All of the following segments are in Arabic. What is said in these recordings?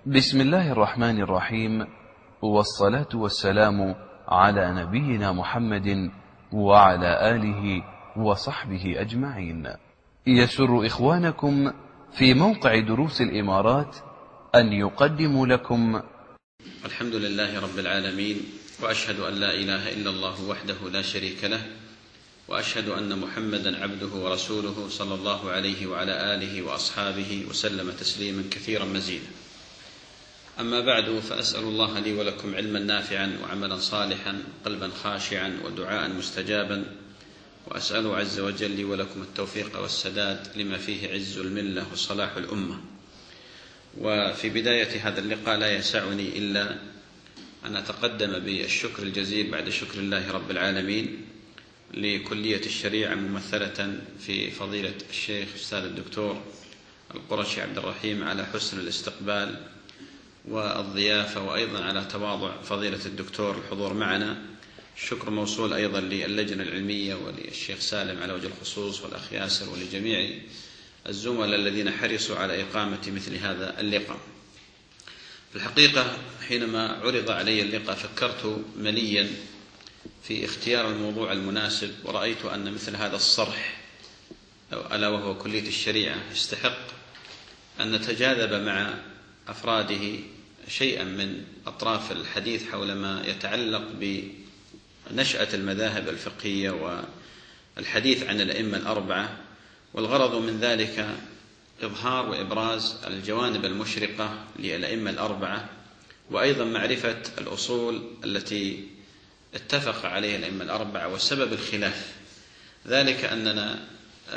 بسم الله الرحمن الرحيم، والصلاة والسلام على نبينا محمد وعلى آله وصحبه أجمعين. يسر إخوانكم في موقع دروس الإمارات أن يقدموا لكم الحمد لله رب العالمين، وأشهد أن لا إله إلا الله وحده لا شريك له، وأشهد أن محمدا عبده ورسوله صلى الله عليه وعلى آله وأصحابه وسلم تسليما كثيرا مزيدا. أما بعد، فأسأل الله لي ولكم علما نافعا وعملا صالحا قلبا خاشعا ودعاء مستجابا، وأسأل عز وجل لي ولكم التوفيق والسداد لما فيه عز الملة وصلاح الأمة. وفي بداية هذا اللقاء لا يسعني إلا أن أتقدم بالشكر الجزيل بعد شكر الله رب العالمين لكلية الشريعة ممثلة في فضيلة الشيخ أستاذ الدكتور القرشي عبد الرحيم على حسن الاستقبال والضيافة، وأيضا على تواضع فضيلة الدكتور الحضور معنا. الشكر موصول أيضا للجنة العلمية وللشيخ سالم على وجه الخصوص، والأخ ياسر، ولجميع الزملاء الذين حرصوا على إقامة مثل هذا اللقاء. في الحقيقة حينما عرض علي اللقاء فكرت مليا في اختيار الموضوع المناسب، ورأيت أن مثل هذا الصرح ألا وهو كلية الشريعة يستحق أن نتجاذب مع أفراده شيئا من أطراف الحديث حول ما يتعلق بنشأة المذاهب الفقهية والحديث عن الأئمة الأربعة، والغرض من ذلك إظهار وإبراز الجوانب المشرقة للأئمة الأربعة، وأيضا معرفة الأصول التي اتفق عليها الأئمة الأربعة وسبب الخلاف. ذلك أننا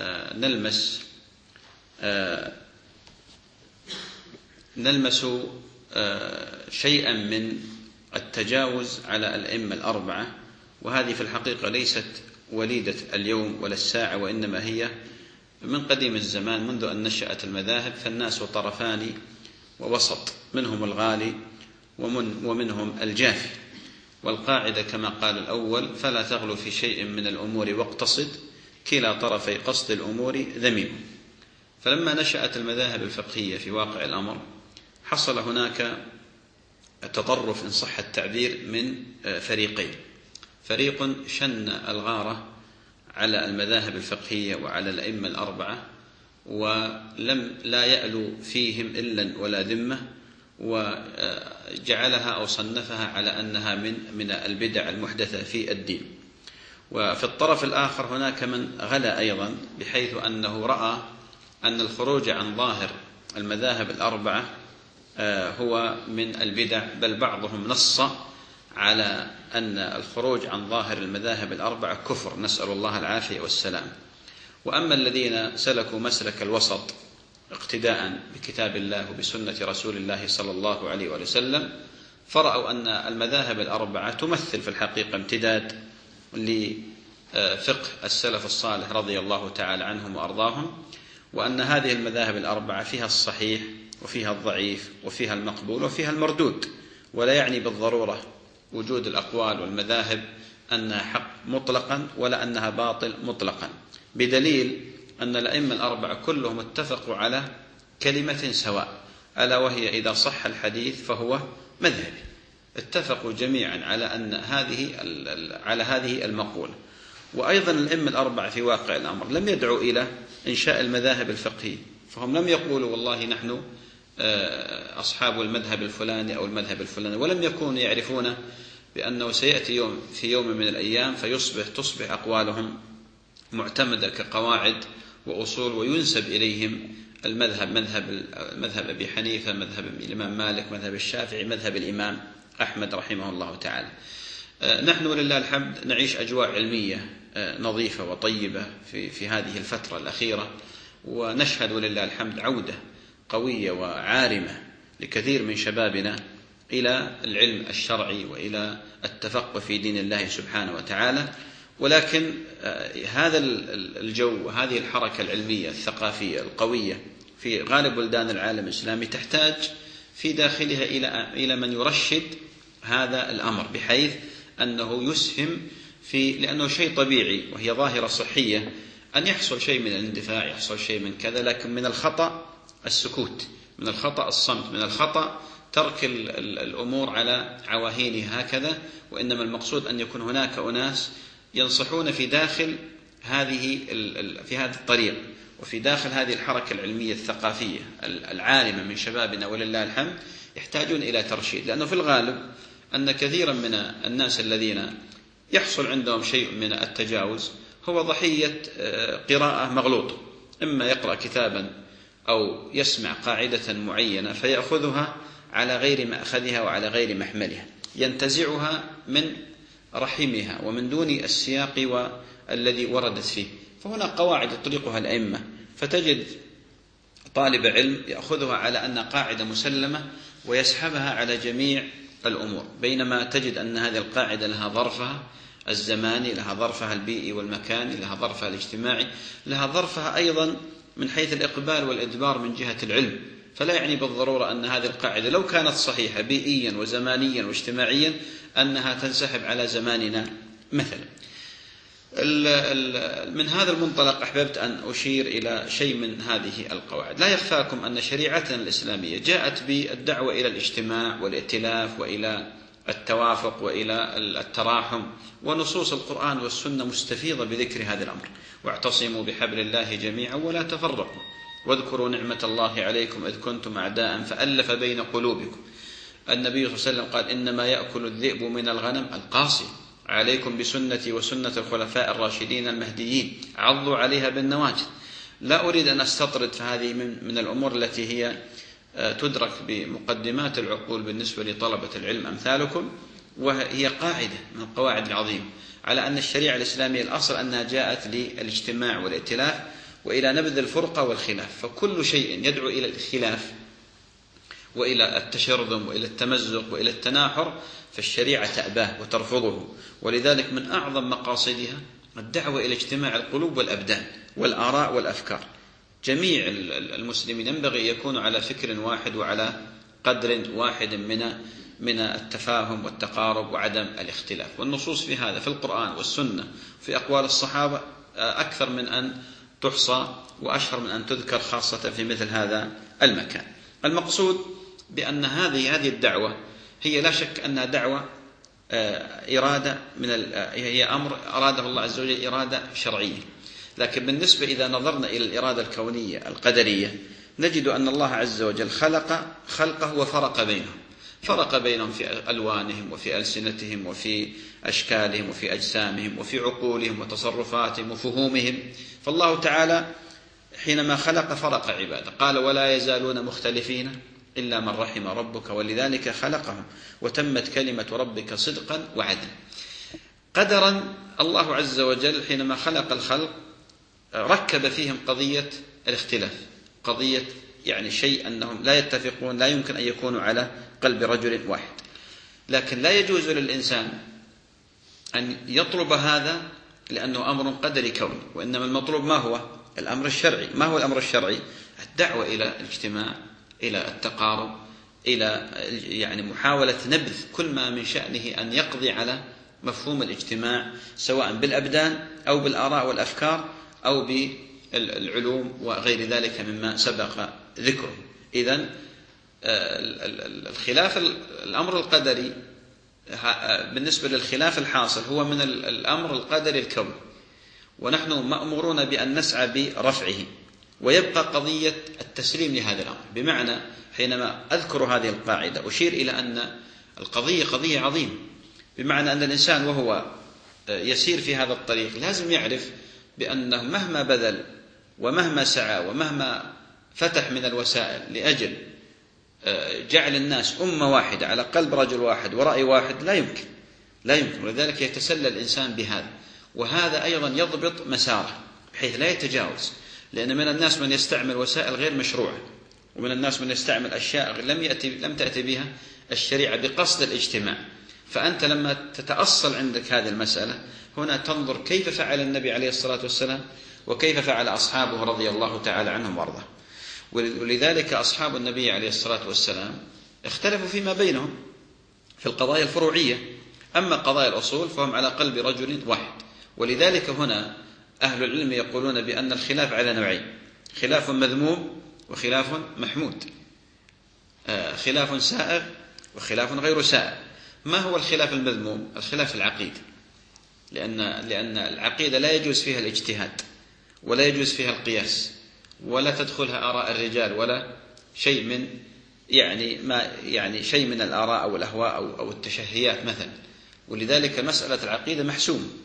نلمس شيئا من التجاوز على الأئمة الأربعة، وهذه في الحقيقة ليست وليدة اليوم ولا الساعة، وإنما هي من قديم الزمان منذ أن نشأت المذاهب. فالناس طرفان ووسط، منهم الغالي ومنهم الجافي، والقاعدة كما قال الأول: فلا تغلو في شيء من الأمور واقتصد، كلا طرفي قصد الأمور ذميم. فلما نشأت المذاهب الفقهية في واقع الأمر حصل هناك التطرف إن صح التعبير من فريقين: فريق شن الغارة على المذاهب الفقهية وعلى الأئمة الأربعة، لا يألو فيهم إلا ولا ذمة، وجعلها أو صنفها على أنها من البدع المحدثة في الدين. وفي الطرف الآخر هناك من غلا أيضا، بحيث أنه رأى أن الخروج عن ظاهر المذاهب الأربعة هو من البدع، بل بعضهم نص على أن الخروج عن ظاهر المذاهب الأربعة كفر، نسأل الله العافية والسلام. وأما الذين سلكوا مسلك الوسط اقتداء بكتاب الله وبسنة رسول الله صلى الله عليه وسلم، فرأوا أن المذاهب الأربعة تمثل في الحقيقة امتداد لفقه السلف الصالح رضي الله تعالى عنهم وأرضاهم، وأن هذه المذاهب الأربعة فيها الصحيح وفيها الضعيف وفيها المقبول وفيها المردود، ولا يعني بالضرورة وجود الأقوال والمذاهب أنها حق مطلقا ولا أنها باطل مطلقا، بدليل أن الأئمة الأربعة كلهم اتفقوا على كلمة سواء، ألا وهي: إذا صح الحديث فهو مذهبي. اتفقوا جميعا على هذه المقولة. وأيضا الأئمة الأربعة في واقع الأمر لم يدعوا إلى إنشاء المذاهب الفقهية، فهم لم يقولوا والله نحن أصحاب المذهب الفلاني أو المذهب الفلاني، ولم يكونوا يعرفون بأنه سيأتي في يوم من الأيام تصبح أقوالهم معتمدة كقواعد وأصول، وينسب إليهم المذهب، مذهب أبي حنيفة، مذهب الإمام مالك، مذهب الشافعي، مذهب الإمام أحمد رحمه الله تعالى. نحن ولله الحمد نعيش أجواء علمية نظيفة وطيبة في هذه الفترة الأخيرة، ونشهد ولله الحمد عودة قوية وعارمة لكثير من شبابنا إلى العلم الشرعي وإلى التفقه في دين الله سبحانه وتعالى. ولكن هذا الجو وهذه الحركة العلمية الثقافية القوية في غالب بلدان العالم الإسلامي تحتاج في داخلها إلى من يرشد هذا الأمر، بحيث أنه يسهم لأنه شيء طبيعي وهي ظاهرة صحية أن يحصل شيء من الاندفاع، يحصل شيء من كذا، لكن من الخطأ السكوت، من الخطأ الصمت، من الخطأ ترك الأمور على عواهينها هكذا، وإنما المقصود أن يكون هناك أناس ينصحون في داخل في هذا الطريق وفي داخل هذه الحركة العلمية الثقافية العالمة من شبابنا ولله الحمد، يحتاجون إلى ترشيد. لأنه في الغالب أن كثيرا من الناس الذين يحصل عندهم شيء من التجاوز هو ضحية قراءة مغلوطة، إما يقرأ كتابا أو يسمع قاعدة معينة فيأخذها على غير مأخذها وعلى غير محملها، ينتزعها من رحمها ومن دون السياق الذي وردت فيه. فهنا قواعد يطلقها الأئمة، فتجد طالب علم يأخذها على أن قاعدة مسلمة ويسحبها على جميع الأمور، بينما تجد أن هذه القاعدة لها ظرفها الزماني، لها ظرفها البيئي والمكاني، لها ظرفها الاجتماعي، لها ظرفها أيضا من حيث الإقبال والإدبار من جهة العلم. فلا يعني بالضرورة أن هذه القاعدة لو كانت صحيحة بيئيا وزمانيا واجتماعيا أنها تنسحب على زماننا مثلا. من هذا المنطلق أحببت أن أشير إلى شيء من هذه القواعد. لا يخفاكم أن شريعتنا الإسلامية جاءت بالدعوة إلى الاجتماع والائتلاف وإلى التوافق وإلى التراحم، ونصوص القرآن والسنة مستفيضة بذكر هذا الأمر. واعتصموا بحبل الله جميعا ولا تفرقوا واذكروا نعمة الله عليكم إذ كنتم أعداء فألف بين قلوبكم. النبي صلى الله عليه وسلم قال إنما يأكل الذئب من الغنم القاصي، عليكم بسنتي وسنة الخلفاء الراشدين المهديين عضوا عليها بالنواجذ. لا أريد أن أستطرد، فهذه من الأمور التي هي تدرك بمقدمات العقول بالنسبة لطلبة العلم أمثالكم، وهي قاعدة من القواعد العظيمة على أن الشريعة الإسلامية الأصل أنها جاءت للاجتماع والائتلاف وإلى نبذ الفرقة والخلاف. فكل شيء يدعو إلى الخلاف وإلى التشرذم وإلى التمزق وإلى التناحر فالشريعة تأباه وترفضه. ولذلك من أعظم مقاصدها الدعوة إلى اجتماع القلوب والأبدان والآراء والأفكار. جميع المسلمين ينبغي أن يكونوا على فكر واحد وعلى قدر واحد من التفاهم والتقارب وعدم الاختلاف. والنصوص في هذا في القرآن والسنة في أقوال الصحابة أكثر من أن تحصى وأشهر من أن تذكر، خاصة في مثل هذا المكان. المقصود بأن هذه الدعوة هي لا شك أنها دعوة إرادة هي أمر أراده الله عز وجل إرادة شرعية. لكن بالنسبة إذا نظرنا إلى الإرادة الكونية القدرية نجد أن الله عز وجل خلقه وفرق بينهم، فرق بينهم في ألوانهم وفي ألسنتهم وفي أشكالهم وفي أجسامهم وفي عقولهم وتصرفاتهم وفهومهم. فالله تعالى حينما خلق فرق عباده قال ولا يزالون مختلفين إلا من رحم ربك ولذلك خلقهم وتمت كلمة ربك صدقا وعدلا. قدرا الله عز وجل حينما خلق الخلق ركب فيهم قضية الاختلاف، قضية يعني شيء أنهم لا يتفقون، لا يمكن أن يكونوا على قلب رجل واحد. لكن لا يجوز للإنسان أن يطلب هذا لأنه أمر قدري كوني، وإنما المطلوب ما هو؟ الأمر الشرعي. ما هو الأمر الشرعي؟ الدعوة إلى الاجتماع، إلى التقارب، إلى يعني محاولة نبذ كل ما من شأنه أن يقضي على مفهوم الاجتماع سواء بالأبدان أو بالآراء والأفكار أو بالعلوم وغير ذلك مما سبق ذكره. إذن الخلاف الأمر القدري بالنسبة للخلاف الحاصل هو من الأمر القدري الكوني، ونحن مأمورون بأن نسعى برفعه. ويبقى قضية التسليم لهذا الأمر، بمعنى حينما أذكر هذه القاعدة أشير إلى أن القضية قضية عظيمة، بمعنى أن الإنسان وهو يسير في هذا الطريق لازم يعرف بأنه مهما بذل ومهما سعى ومهما فتح من الوسائل لأجل جعل الناس أمة واحدة على قلب رجل واحد ورأي واحد لا يمكن. ولذلك يتسلى الإنسان بهذا، وهذا أيضا يضبط مساره بحيث لا يتجاوز. لأن من الناس من يستعمل وسائل غير مشروعة، ومن الناس من يستعمل أشياء لم تأتي بها الشريعة بقصد الاجتماع. فأنت لما تتأصل عندك هذه المسألة هنا تنظر كيف فعل النبي عليه الصلاة والسلام وكيف فعل أصحابه رضي الله تعالى عنهم وارضاه. ولذلك أصحاب النبي عليه الصلاة والسلام اختلفوا فيما بينهم في القضايا الفروعية، أما قضايا الأصول فهم على قلب رجل واحد. ولذلك هنا أهل العلم يقولون بأن الخلاف على نوعين: خلاف مذموم وخلاف محمود. خلاف سائغ وخلاف غير سائغ. ما هو الخلاف المذموم؟ الخلاف العقيدة، لأن العقيدة لا يجوز فيها الاجتهاد ولا يجوز فيها القياس ولا تدخلها آراء الرجال ولا شيء من شيء من الآراء أو الأهواء أو التشهيات مثلا. ولذلك مسألة العقيدة محسوم،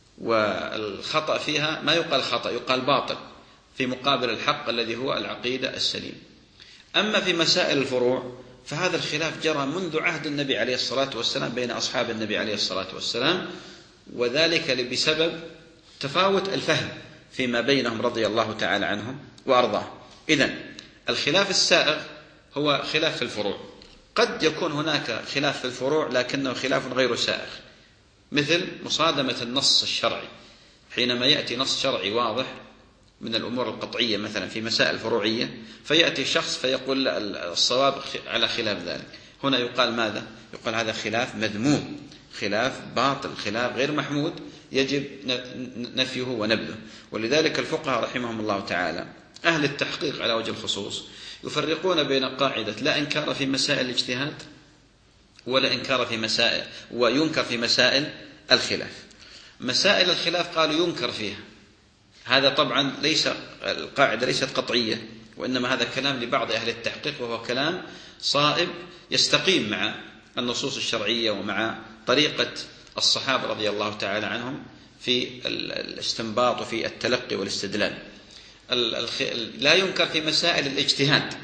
والخطأ فيها ما يقال خطأ، يقال باطل في مقابل الحق الذي هو العقيدة السليم. أما في مسائل الفروع فهذا الخلاف جرى منذ عهد النبي عليه الصلاة والسلام بين أصحاب النبي عليه الصلاة والسلام، وذلك بسبب تفاوت الفهم فيما بينهم رضي الله تعالى عنهم وأرضاهم. إذن الخلاف السائغ هو خلاف في الفروع. قد يكون هناك خلاف في الفروع لكنه خلاف غير سائغ، مثل مصادمة النص الشرعي. حينما يأتي نص شرعي واضح من الأمور القطعية مثلا في مسائل فروعية، فيأتي شخص فيقول الصواب على خلاف ذلك، هنا يقال ماذا؟ يقال هذا خلاف مذموم، خلاف باطل، خلاف غير محمود، يجب نفيه ونبذه. ولذلك الفقهاء رحمهم الله تعالى أهل التحقيق على وجه الخصوص يفرقون بين قاعدة لا إنكار في مسائل الاجتهاد ولا إنكار في مسائل وينكر في مسائل الخلاف. مسائل الخلاف قالوا ينكر فيها، هذا طبعا ليس القاعدة ليست قطعية، وإنما هذا كلام لبعض أهل التحقيق، وهو كلام صائب يستقيم مع النصوص الشرعية ومع طريقة الصحابة رضي الله تعالى عنهم في الاستنباط وفي التلقي والاستدلال. لا ينكر في مسائل الاجتهاد.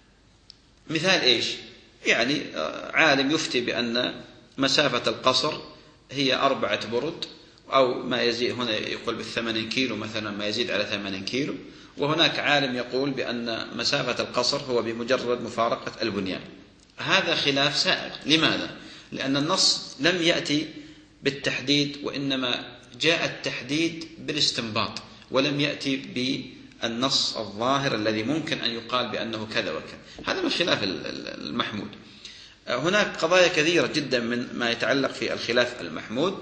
مثال إيش؟ يعني عالم يفتي بأن مسافة القصر هي 4 برد أو ما يزيد، هنا يقول ب8 كيلو مثلا، ما يزيد على 8 كيلو، وهناك عالم يقول بأن مسافة القصر هو بمجرد مفارقة البنيان. هذا خلاف سائغ. لماذا؟ لأن النص لم يأتي بالتحديد، وإنما جاء التحديد بالاستنباط، ولم يأتي بالنص الظاهر الذي ممكن أن يقال بأنه كذا وكذا. هذا من الخلاف المحمود. هناك قضايا كثيرة جدا من ما يتعلق في الخلاف المحمود،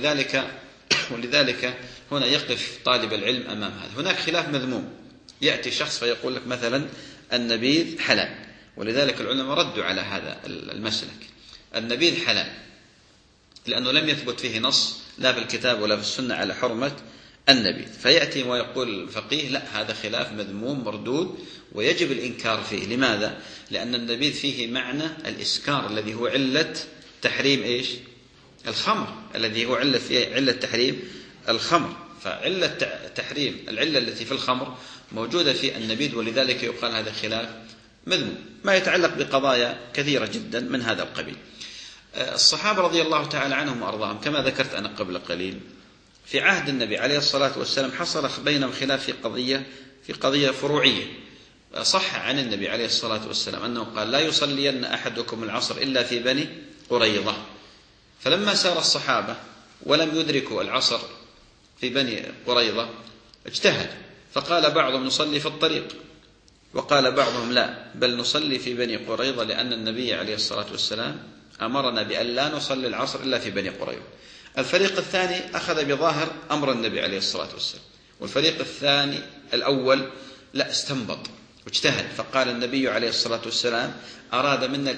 ولذلك هنا يقف طالب العلم أمام هذا. هناك خلاف مذموم، يأتي شخص فيقول لك مثلا النبيذ حلال، ولذلك العلماء ردوا على هذا المسلك. النبيذ حلال لأنه لم يثبت فيه نص لا في الكتاب ولا في السنة على حرمة النبيذ، فيأتي ويقول الفقيه لا، هذا خلاف مذموم مردود ويجب الإنكار فيه. لماذا؟ لأن النبيذ فيه معنى الإسكار الذي هو علة تحريم إيش؟ الخمر، الذي هو علة تحريم الخمر. فعلة تحريم العلة التي في الخمر موجودة في النبيذ، ولذلك يقال هذا خلاف مذموم. ما يتعلق بقضايا كثيرة جدا من هذا القبيل. الصحابة رضي الله تعالى عنهم وأرضاهم كما ذكرت أنا قبل قليل، في عهد النبي عليه الصلاة والسلام حصل بينهم خلاف في قضية فروعية. صح عن النبي عليه الصلاة والسلام أنه قال لا يصلين أحدكم العصر إلا في بني قريظة. فلما سار الصحابة ولم يدركوا العصر في بني قريظة اجتهد، فقال بعضهم نصلي في الطريق، وقال بعضهم لا، بل نصلي في بني قريظة لأن النبي عليه الصلاة والسلام أمرنا بأن لا نصلي العصر إلا في بني قريظة. الفريق الثاني أخذ بظاهر أمر النبي عليه الصلاة والسلام، والفريق الثاني الأول لا، استنبط واجتهد، فقال النبي عليه الصلاة والسلام أراد منا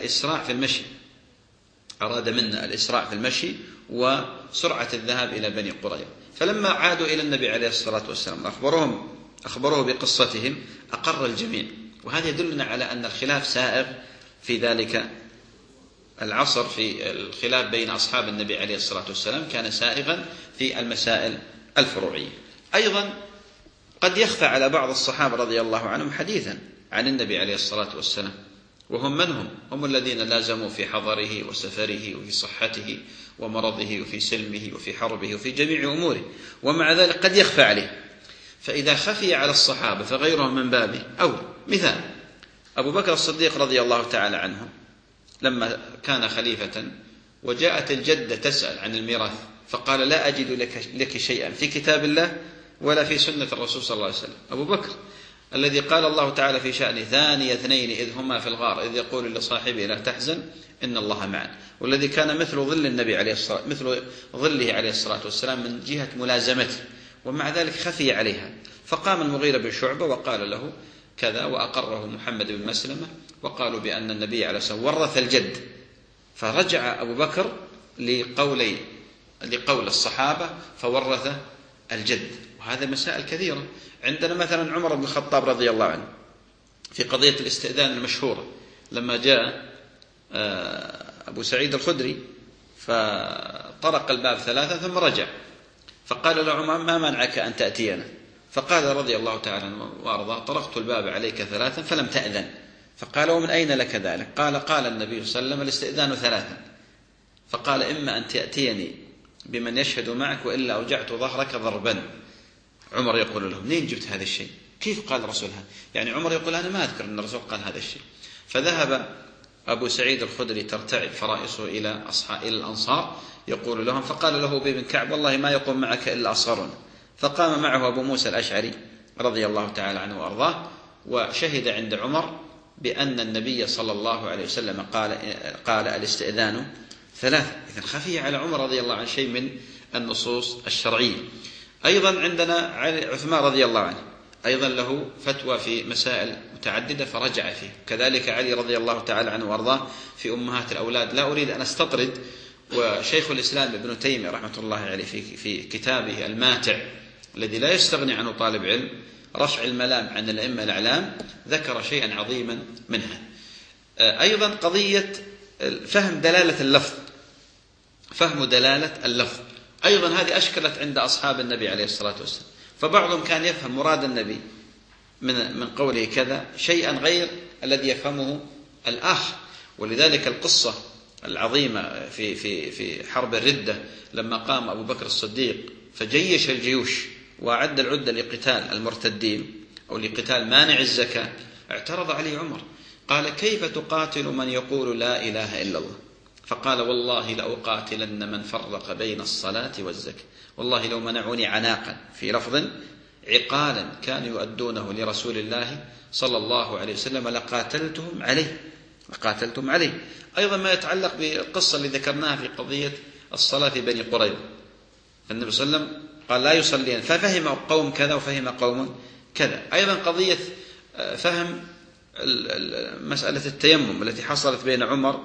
الإسراع في المشي وسرعة الذهاب إلى بني قريظة. فلما عادوا إلى النبي عليه الصلاة والسلام أخبروه بقصتهم أقر الجميع. وهذا يدلنا على أن الخلاف سائغ في ذلك العصر، في الخلاف بين أصحاب النبي عليه الصلاة والسلام كان سائغا في المسائل الفروعية. أيضا قد يخفى على بعض الصحابة رضي الله عنهم حديثا عن النبي عليه الصلاة والسلام، وهم من هم الذين لازموا في حضره وسفره وفي صحته ومرضه وفي سلمه وفي حربه وفي جميع أموره، ومع ذلك قد يخفى عليه. فإذا خفي على الصحابة فغيرهم من بابه أولى. مثال أبو بكر الصديق رضي الله تعالى عنه لما كان خليفة وجاءت الجدة تسأل عن الميراث، فقال لا أجد لك شيئا في كتاب الله ولا في سنة الرسول صلى الله عليه وسلم. أبو بكر الذي قال الله تعالى في شأنه ثاني اثنين إذ هما في الغار إذ يقول لصاحبه لا تحزن إن الله معنا، والذي كان مثل ظل النبي مثل ظله عليه الصلاة والسلام من جهة ملازمته، ومع ذلك خفي عليها. فقام المغيرة بن شعبة وقال له كذا، وأقره محمد بن مسلمة، وقالوا بأن النبي عليه الصلاة والسلام ورث الجد. فرجع أبو بكر لقول الصحابة فورث الجد. وهذا مسائل كثيرة. عندنا مثلا عمر بن الخطاب رضي الله عنه في قضية الاستئذان المشهورة، لما جاء أبو سعيد الخدري فطرق الباب 3 ثم رجع، فقال له عمر: ما منعك أن تأتينا؟ فقال رضي الله تعالى عنه وأرضاه: طرقت الباب عليك 3 فلم تأذن. فقال: ومن أين لك ذلك؟ قال النبي صلى الله عليه وسلم: الاستئذان 3. فقال: إما أن تأتيني بمن يشهد معك وإلا أوجعت ظهرك ضربا. عمر يقول له: منين جبت هذا الشيء؟ كيف قال الرسول هذا؟ يعني عمر يقول: أنا ما أذكر أن الرسول قال هذا الشيء. فذهب أبو سعيد الخدري ترتعد فرائصه إلى الأنصار يقول لهم، فقال له أبي بن كعب: والله ما يقوم معك إلا أصغرنا. فقام معه أبو موسى الأشعري رضي الله تعالى عنه وأرضاه، وشهد عند عمر بأن النبي صلى الله عليه وسلم قال الاستئذان 3. إذن خفي على عمر رضي الله عنه شيء من النصوص الشرعية. أيضا عندنا عثمان رضي الله عنه، أيضا له فتوى في مسائل متعددة فرجع فيه. كذلك علي رضي الله تعالى عنه وأرضاه في أمهات الأولاد. لا أريد أن أستطرد، وشيخ الإسلام ابن تيمية رحمة الله عليه في كتابه الماتع الذي لا يستغني عنه طالب علم، رفع الملام عن الأئمة الأعلام، ذكر شيئا عظيما منها. أيضا قضية فهم دلالة اللفظ، فهم دلالة اللفظ أيضا هذه أشكلت عند أصحاب النبي عليه الصلاة والسلام. فبعضهم كان يفهم مراد النبي من قوله كذا شيئا غير الذي يفهمه الآخر. ولذلك القصة العظيمة في حرب الردة لما قام أبو بكر الصديق فجيش الجيوش وأعد العدة لقتال المرتدين أو لقتال مانع الزكاة، اعترض عليه عمر قال: كيف تقاتل من يقول لا إله إلا الله؟ فقال: والله لأقاتلن من فرق بين الصلاة والزكاة. والله لو منعوني عناقا، في لفظ عقالا كانوا يؤدونه لرسول الله صلى الله عليه وسلم لقاتلتهم عليه. أيضا ما يتعلق بالقصة اللي ذكرناها في قضية الصلاة في بني قريظة، النبي صلى الله عليه وسلم قال: لا يصلين، ففهم قوم كذا وفهم قوم كذا. أيضا قضية فهم مسألة التيمم التي حصلت بين عمر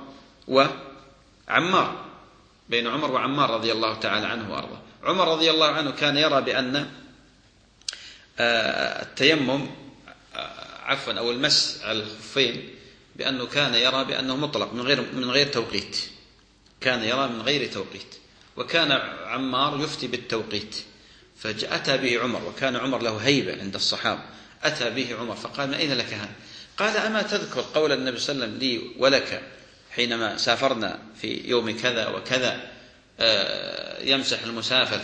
وعمار رضي الله تعالى عنه وأرضاه. عمر رضي الله عنه كان يرى بأن التيمم أو المس على الخفين بأنه كان يرى بأنه مطلق من غير توقيت، كان يرى من غير توقيت، وكان عمار يفتي بالتوقيت. فأتى به عمر، وكان عمر له هيبة عند الصحابة، أتى به عمر فقال: من أين لك هذا؟ قال: أما تذكر قول النبي صلى الله عليه وسلم لي ولك حينما سافرنا في يوم كذا وكذا يمسح المسافر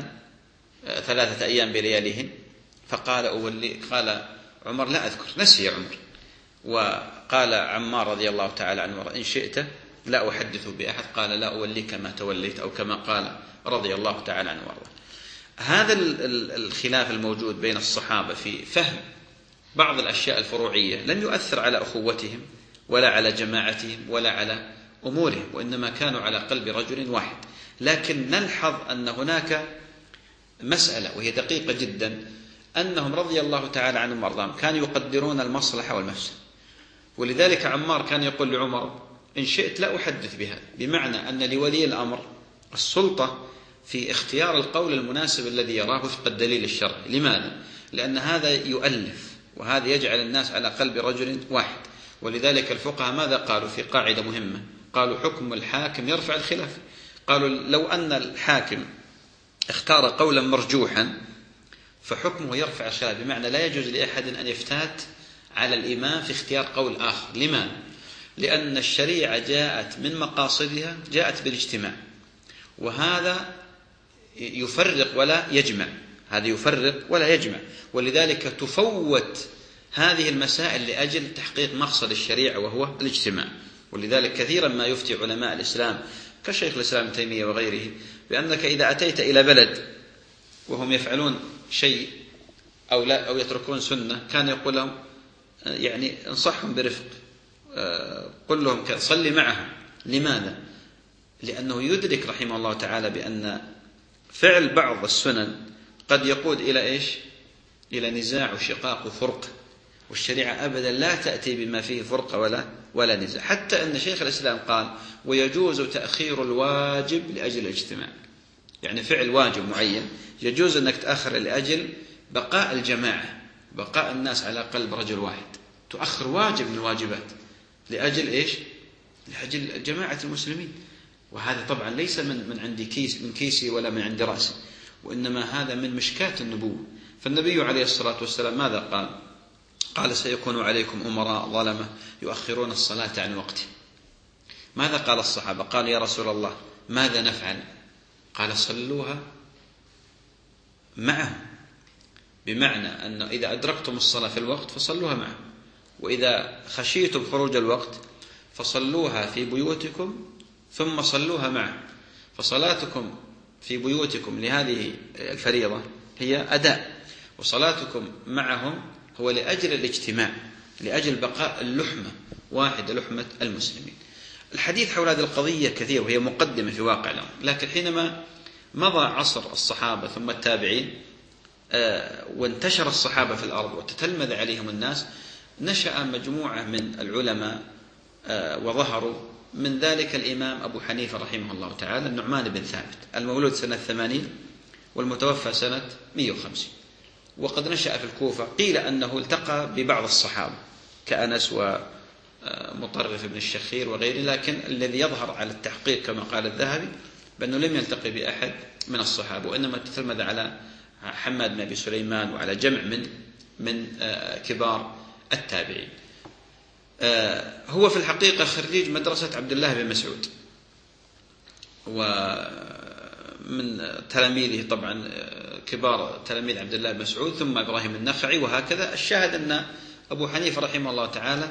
3 أيام بلياليهن؟ قال عمر: لا أذكر، نسي عمر. وقال عمار رضي الله تعالى عنه: إن شئت لا أحدث بأحد. قال: لا أوليك ما توليت، أو كما قال رضي الله تعالى عنه وارضاه. هذا الخلاف الموجود بين الصحابة في فهم بعض الأشياء الفروعية لم يؤثر على أخوتهم ولا على جماعتهم ولا على أمورهم، وإنما كانوا على قلب رجل واحد. لكن نلحظ أن هناك مسألة وهي دقيقة جدا، أنهم رضي الله تعالى عنهم وارضاهم كانوا يقدرون المصلحة والمفسدة. ولذلك عمار كان يقول لعمر: إن شئت لا أحدث بها، بمعنى أن لولي الأمر السلطة في اختيار القول المناسب الذي يراه وفق الدليل الشرعي. لماذا؟ لأن هذا يؤلف، وهذا يجعل الناس على قلب رجل واحد. ولذلك الفقهاء ماذا قالوا في قاعدة مهمة؟ قالوا: حكم الحاكم يرفع الخلاف. قالوا: لو أن الحاكم اختار قولا مرجوحا فحكمه يرفع الخلاف، بمعنى لا يجوز لأحد أن يفتات على الإمام في اختيار قول آخر. لماذا؟ لأن الشريعة جاءت من مقاصدها جاءت بالاجتماع، وهذا يفرق ولا يجمع، ولذلك تفوت هذه المسائل لأجل تحقيق مقصد الشريعة وهو الاجتماع. ولذلك كثيرا ما يفتي علماء الإسلام كشيخ الإسلام ابن تيمية وغيره بأنك إذا أتيت إلى بلد وهم يفعلون شيء أو يتركون سنة، كان يقول لهم يعني انصحهم برفق، قل لهم صلي معهم. لماذا؟ لأنه يدرك رحمه الله تعالى بأن فعل بعض السنن قد يقود إلى إيش؟ إلى نزاع وشقاق وفرق. والشريعة أبدا لا تأتي بما فيه فرقة ولا نزاع، حتى أن شيخ الإسلام قال ويجوز تأخير الواجب لأجل الاجتماع، يعني فعل واجب معين يجوز أنك تأخر لأجل بقاء الجماعة، بقاء الناس على قلب رجل واحد، تؤخر واجب من الواجبات لأجل إيش؟ لأجل جماعة المسلمين. وهذا طبعا ليس من عندي من كيسي ولا من عند رأسي، وإنما هذا من مشكاة النبوة. فالنبي عليه الصلاة والسلام ماذا قال؟ قال سيكون عليكم أمراء ظلمة يؤخرون الصلاة عن وقته. ماذا قال الصحابة؟ قال يا رسول الله ماذا نفعل؟ قال صلوها معهم، بمعنى أن إذا أدركتم الصلاة في الوقت فصلوها معهم، وإذا خشيتم خروج الوقت فصلوها في بيوتكم ثم صلوها معهم. فصلاتكم في بيوتكم لهذه الفريضة هي أداء، وصلاتكم معهم هو لأجل الاجتماع، لأجل بقاء اللحمة واحدة، لحمة المسلمين. الحديث حول هذه القضية كثير وهي مقدمة في واقع الأمر، لكن حينما مضى عصر الصحابة ثم التابعين وانتشر الصحابة في الأرض وتتلمذ عليهم الناس، نشأ مجموعة من العلماء وظهروا، من ذلك الإمام أبو حنيفة رحمه الله تعالى، النعمان بن ثابت، المولود سنة 80 والمتوفى سنة 150، وقد نشأ في الكوفة. قيل أنه التقى ببعض الصحابة كأنس ومطرف بن الشخير وغيره، لكن الذي يظهر على التحقيق كما قال الذهبي بأنه لم يلتقي بأحد من الصحابة، وإنما تتلمذ على حماد بن أبي سليمان وعلى جمع من كبار التابعين. هو في الحقيقة خريج مدرسة عبد الله بن مسعود، ومن تلاميذه طبعا كبار تلاميذ عبد الله بن مسعود ثم إبراهيم النخعي وهكذا. الشاهد أن أبو حنيفة رحمه الله تعالى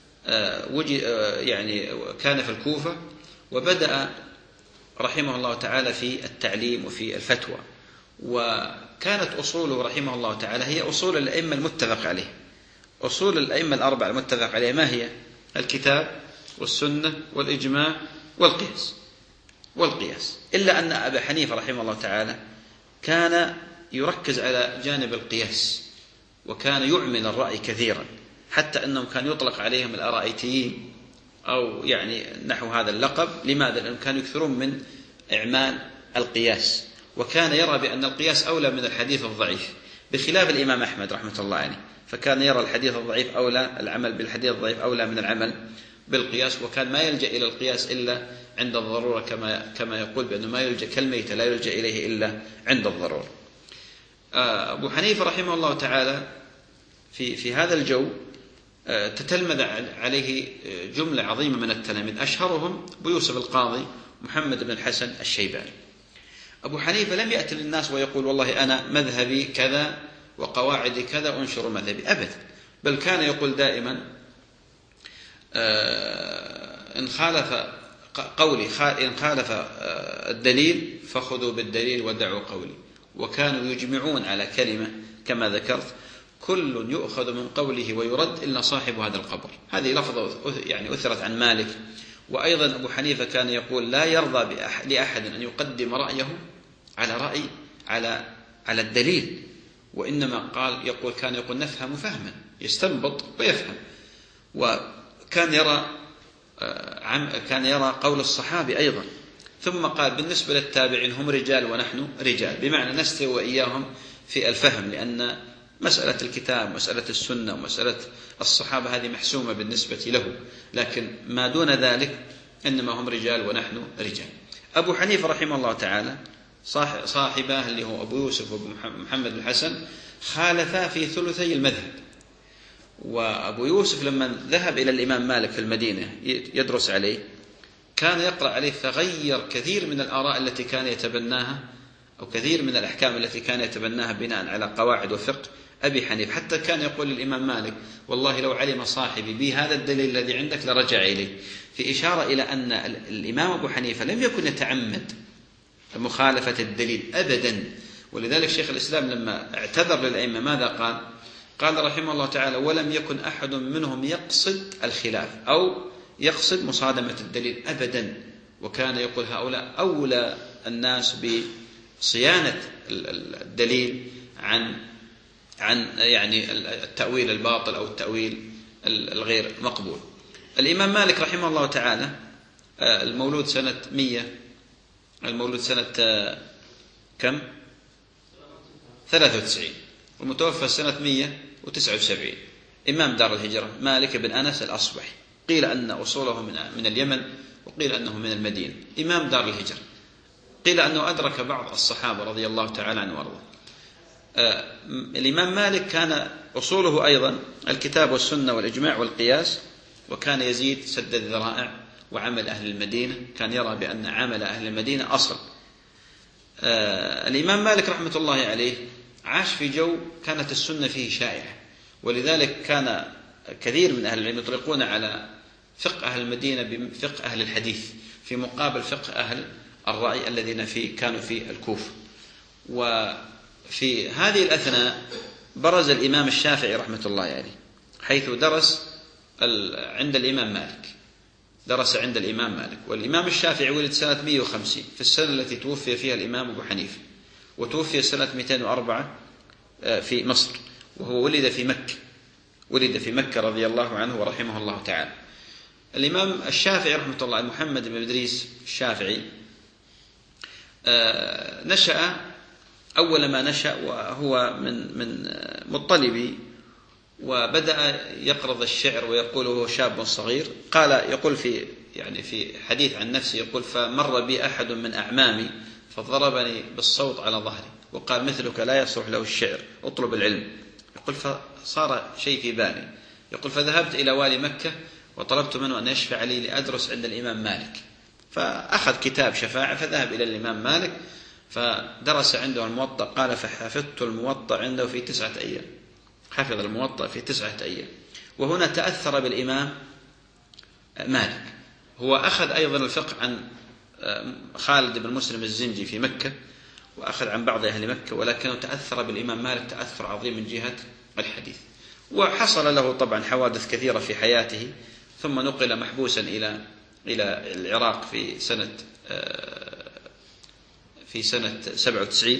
يعني كان في الكوفة، وبدأ رحمه الله تعالى في التعليم وفي الفتوى، وكانت أصوله رحمه الله تعالى هي أصول الأئمة المتفق عليه. أصول الأئمة الأربعة المتفق عليه ما هي؟ الكتاب والسنة والإجماع والقياس. إلا أن أبا حنيفة رحمه الله تعالى كان يركز على جانب القياس، وكان يعمل الرأي كثيرا، حتى أنهم كان يطلق عليهم الأرائيتيين أو يعني نحو هذا اللقب. لماذا؟ لأنهم كانوا يكثرون من إعمال القياس، وكان يرى بأن القياس أولى من الحديث الضعيف، بخلاف الإمام أحمد رحمة الله عليه، فكان يرى الحديث الضعيف أولى، العمل بالحديث الضعيف أولى من العمل بالقياس، وكان ما يلجأ إلى القياس إلا عند الضرورة، كما يقول بأنه ما يلجأ كالميت لا يلجأ إليه إلا عند الضرورة. أبو حنيفة رحمه الله تعالى في هذا الجو تتلمذ عليه جملة عظيمة من التلاميذ، أشهرهم أبو يوسف القاضي محمد بن الحسن الشيباني. أبو حنيفة لم يأتي للناس ويقول والله أنا مذهبي كذا وقواعدي كذا أنشر مذهبي، أبدا، بل كان يقول دائما إن خالف قولي إن خالف الدليل فخذوا بالدليل ودعوا قولي. وكانوا يجمعون على كلمة كما ذكرت: كل يؤخذ من قوله ويرد إلا صاحب هذا القبر. هذه لفظة يعني أثرت عن مالك. وأيضا أبو حنيفة كان يقول لا يرضى لأحد أن يقدم رأيه على رأي على الدليل، وإنما كان يقول نفهم فهما، يستنبط ويفهم. وكان يرى قول الصحابي أيضا. ثم قال بالنسبة للتابعين هم رجال ونحن رجال، بمعنى نستوي وإياهم في الفهم، لأن مسألة الكتاب مسألة السنة ومسألة الصحابة هذه محسومة بالنسبة له، لكن ما دون ذلك إنما هم رجال ونحن رجال. أبو حنيفة رحمه الله تعالى صاحبه اللي هو أبو يوسف وأبو محمد بن الحسن خالفا في ثلثي المذهب. وأبو يوسف لما ذهب إلى الإمام مالك في المدينة يدرس عليه كان يقرأ عليه، فغير كثير من الآراء التي كان يتبناها أو كثير من الأحكام التي كان يتبناها بناء على قواعد وفقه أبي حنيفة. حتى كان يقول للإمام مالك والله لو علم صاحبي بهذا الدليل الذي عندك لرجع إليه، في إشارة إلى أن الإمام أبو حنيفة لم يكن يتعمد مخالفة الدليل أبدا. ولذلك شيخ الإسلام لما اعتذر للأئمة ماذا قال رحمه الله تعالى: ولم يكن أحد منهم يقصد الخلاف أو يقصد مصادمة الدليل أبدا. وكان يقول هؤلاء أولى الناس بصيانة الدليل عن عن يعني التأويل الباطل أو التأويل الغير مقبول. الإمام مالك رحمه الله تعالى المولود سنة 100، المولود سنة كم؟ 93، والمتوفى سنة 179. إمام دار الهجرة مالك بن أنس الأصبحي، قيل أن أصوله من اليمن، وقيل أنه من المدينة. إمام دار الهجرة، قيل أنه أدرك بعض الصحابة رضي الله تعالى عنه وارضاه. الإمام مالك كان أصوله أيضا الكتاب والسنة والإجماع والقياس، وكان يزيد سد الذرائع وعمل أهل المدينة، كان يرى بأن عمل أهل المدينة أصل. الإمام مالك رحمة الله عليه عاش في جو كانت السنة فيه شائعة، ولذلك كان كثير من أهل العلم يطلقون على فقه أهل المدينة بفقه أهل الحديث، في مقابل فقه أهل الرأي الذين كانوا في الكوفة. وفي هذه الأثناء برز الإمام الشافعي رحمة الله عليه، حيث درس عند الإمام مالك، درس عند الإمام مالك. والإمام الشافعي ولد سنة 150 في السنة التي توفي فيها الإمام أبو حنيفة، وتوفي سنة 204 في مصر، وهو ولد في مكة، ولد في مكة رضي الله عنه ورحمه الله تعالى. الإمام الشافعي رحمة الله محمد بن إدريس الشافعي نشأ، أول ما نشأ وهو من مطلبي، وبدأ يقرض الشعر ويقول هو شاب صغير. يقول في حديث عن نفسه، يقول: فمر بي أحد من أعمامي فضربني بالصوت على ظهري وقال: مثلك لا يصلح له الشعر، اطلب العلم. يقول: فصار شيء في بالي. يقول: فذهبت إلى والي مكة وطلبت منه أن يشفع لي لأدرس عند الإمام مالك، فأخذ كتاب شفاعة فذهب إلى الإمام مالك فدرس عنده الموطأ. قال: فحفظت الموطأ عنده في 9 أيام، حفظ الموطأ في 9 أيام. وهنا تأثر بالإمام مالك. هو أخذ أيضا الفقه عن خالد بن مسلم الزنجي في مكة، وأخذ عن بعض أهل مكة، ولكنه تأثر بالإمام مالك تأثر عظيم من جهة الحديث. وحصل له طبعا حوادث كثيرة في حياته، ثم نقل محبوسا إلى العراق في سنة 97.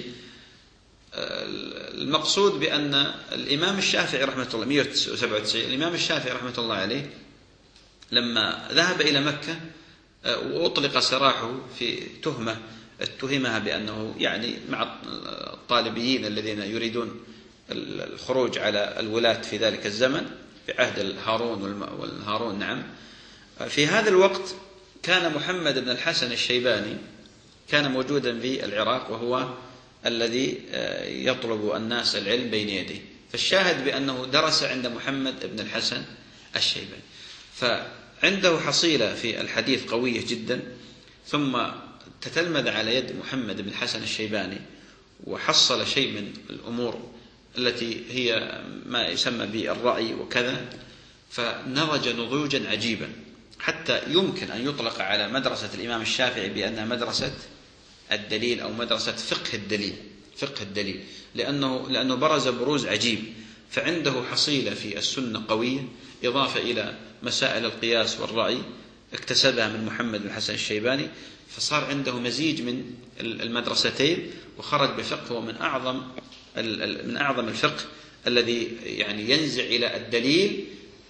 المقصود بأن الإمام الشافعي رحمة الله 197، الإمام الشافعي رحمة الله عليه لما ذهب إلى مكة وأطلق سراحه في تهمة اتهمها بأنه يعني مع الطالبيين الذين يريدون الخروج على الولاة في ذلك الزمن في عهد هارون. نعم. في هذا الوقت كان محمد بن الحسن الشيباني كان موجودا في العراق، وهو الذي يطلب الناس العلم بين يديه. فالشاهد بأنه درس عند محمد بن الحسن الشيباني، فعنده حصيلة في الحديث قوية جدا. ثم تتلمذ على يد محمد بن الحسن الشيباني، وحصل شيء من الأمور التي هي ما يسمى بالرأي وكذا، فنضج نضوجا عجيبا، حتى يمكن أن يطلق على مدرسة الإمام الشافعي بأنها مدرسة الدليل أو مدرسة فقه الدليل، لأنه برز بروز عجيب. فعنده حصيلة في السنة قوية، إضافة إلى مسائل القياس والرأي اكتسبها من محمد بن الحسن الشيباني، فصار عنده مزيج من المدرستين، وخرج بفقه من أعظم الفقه الذي يعني ينزع إلى الدليل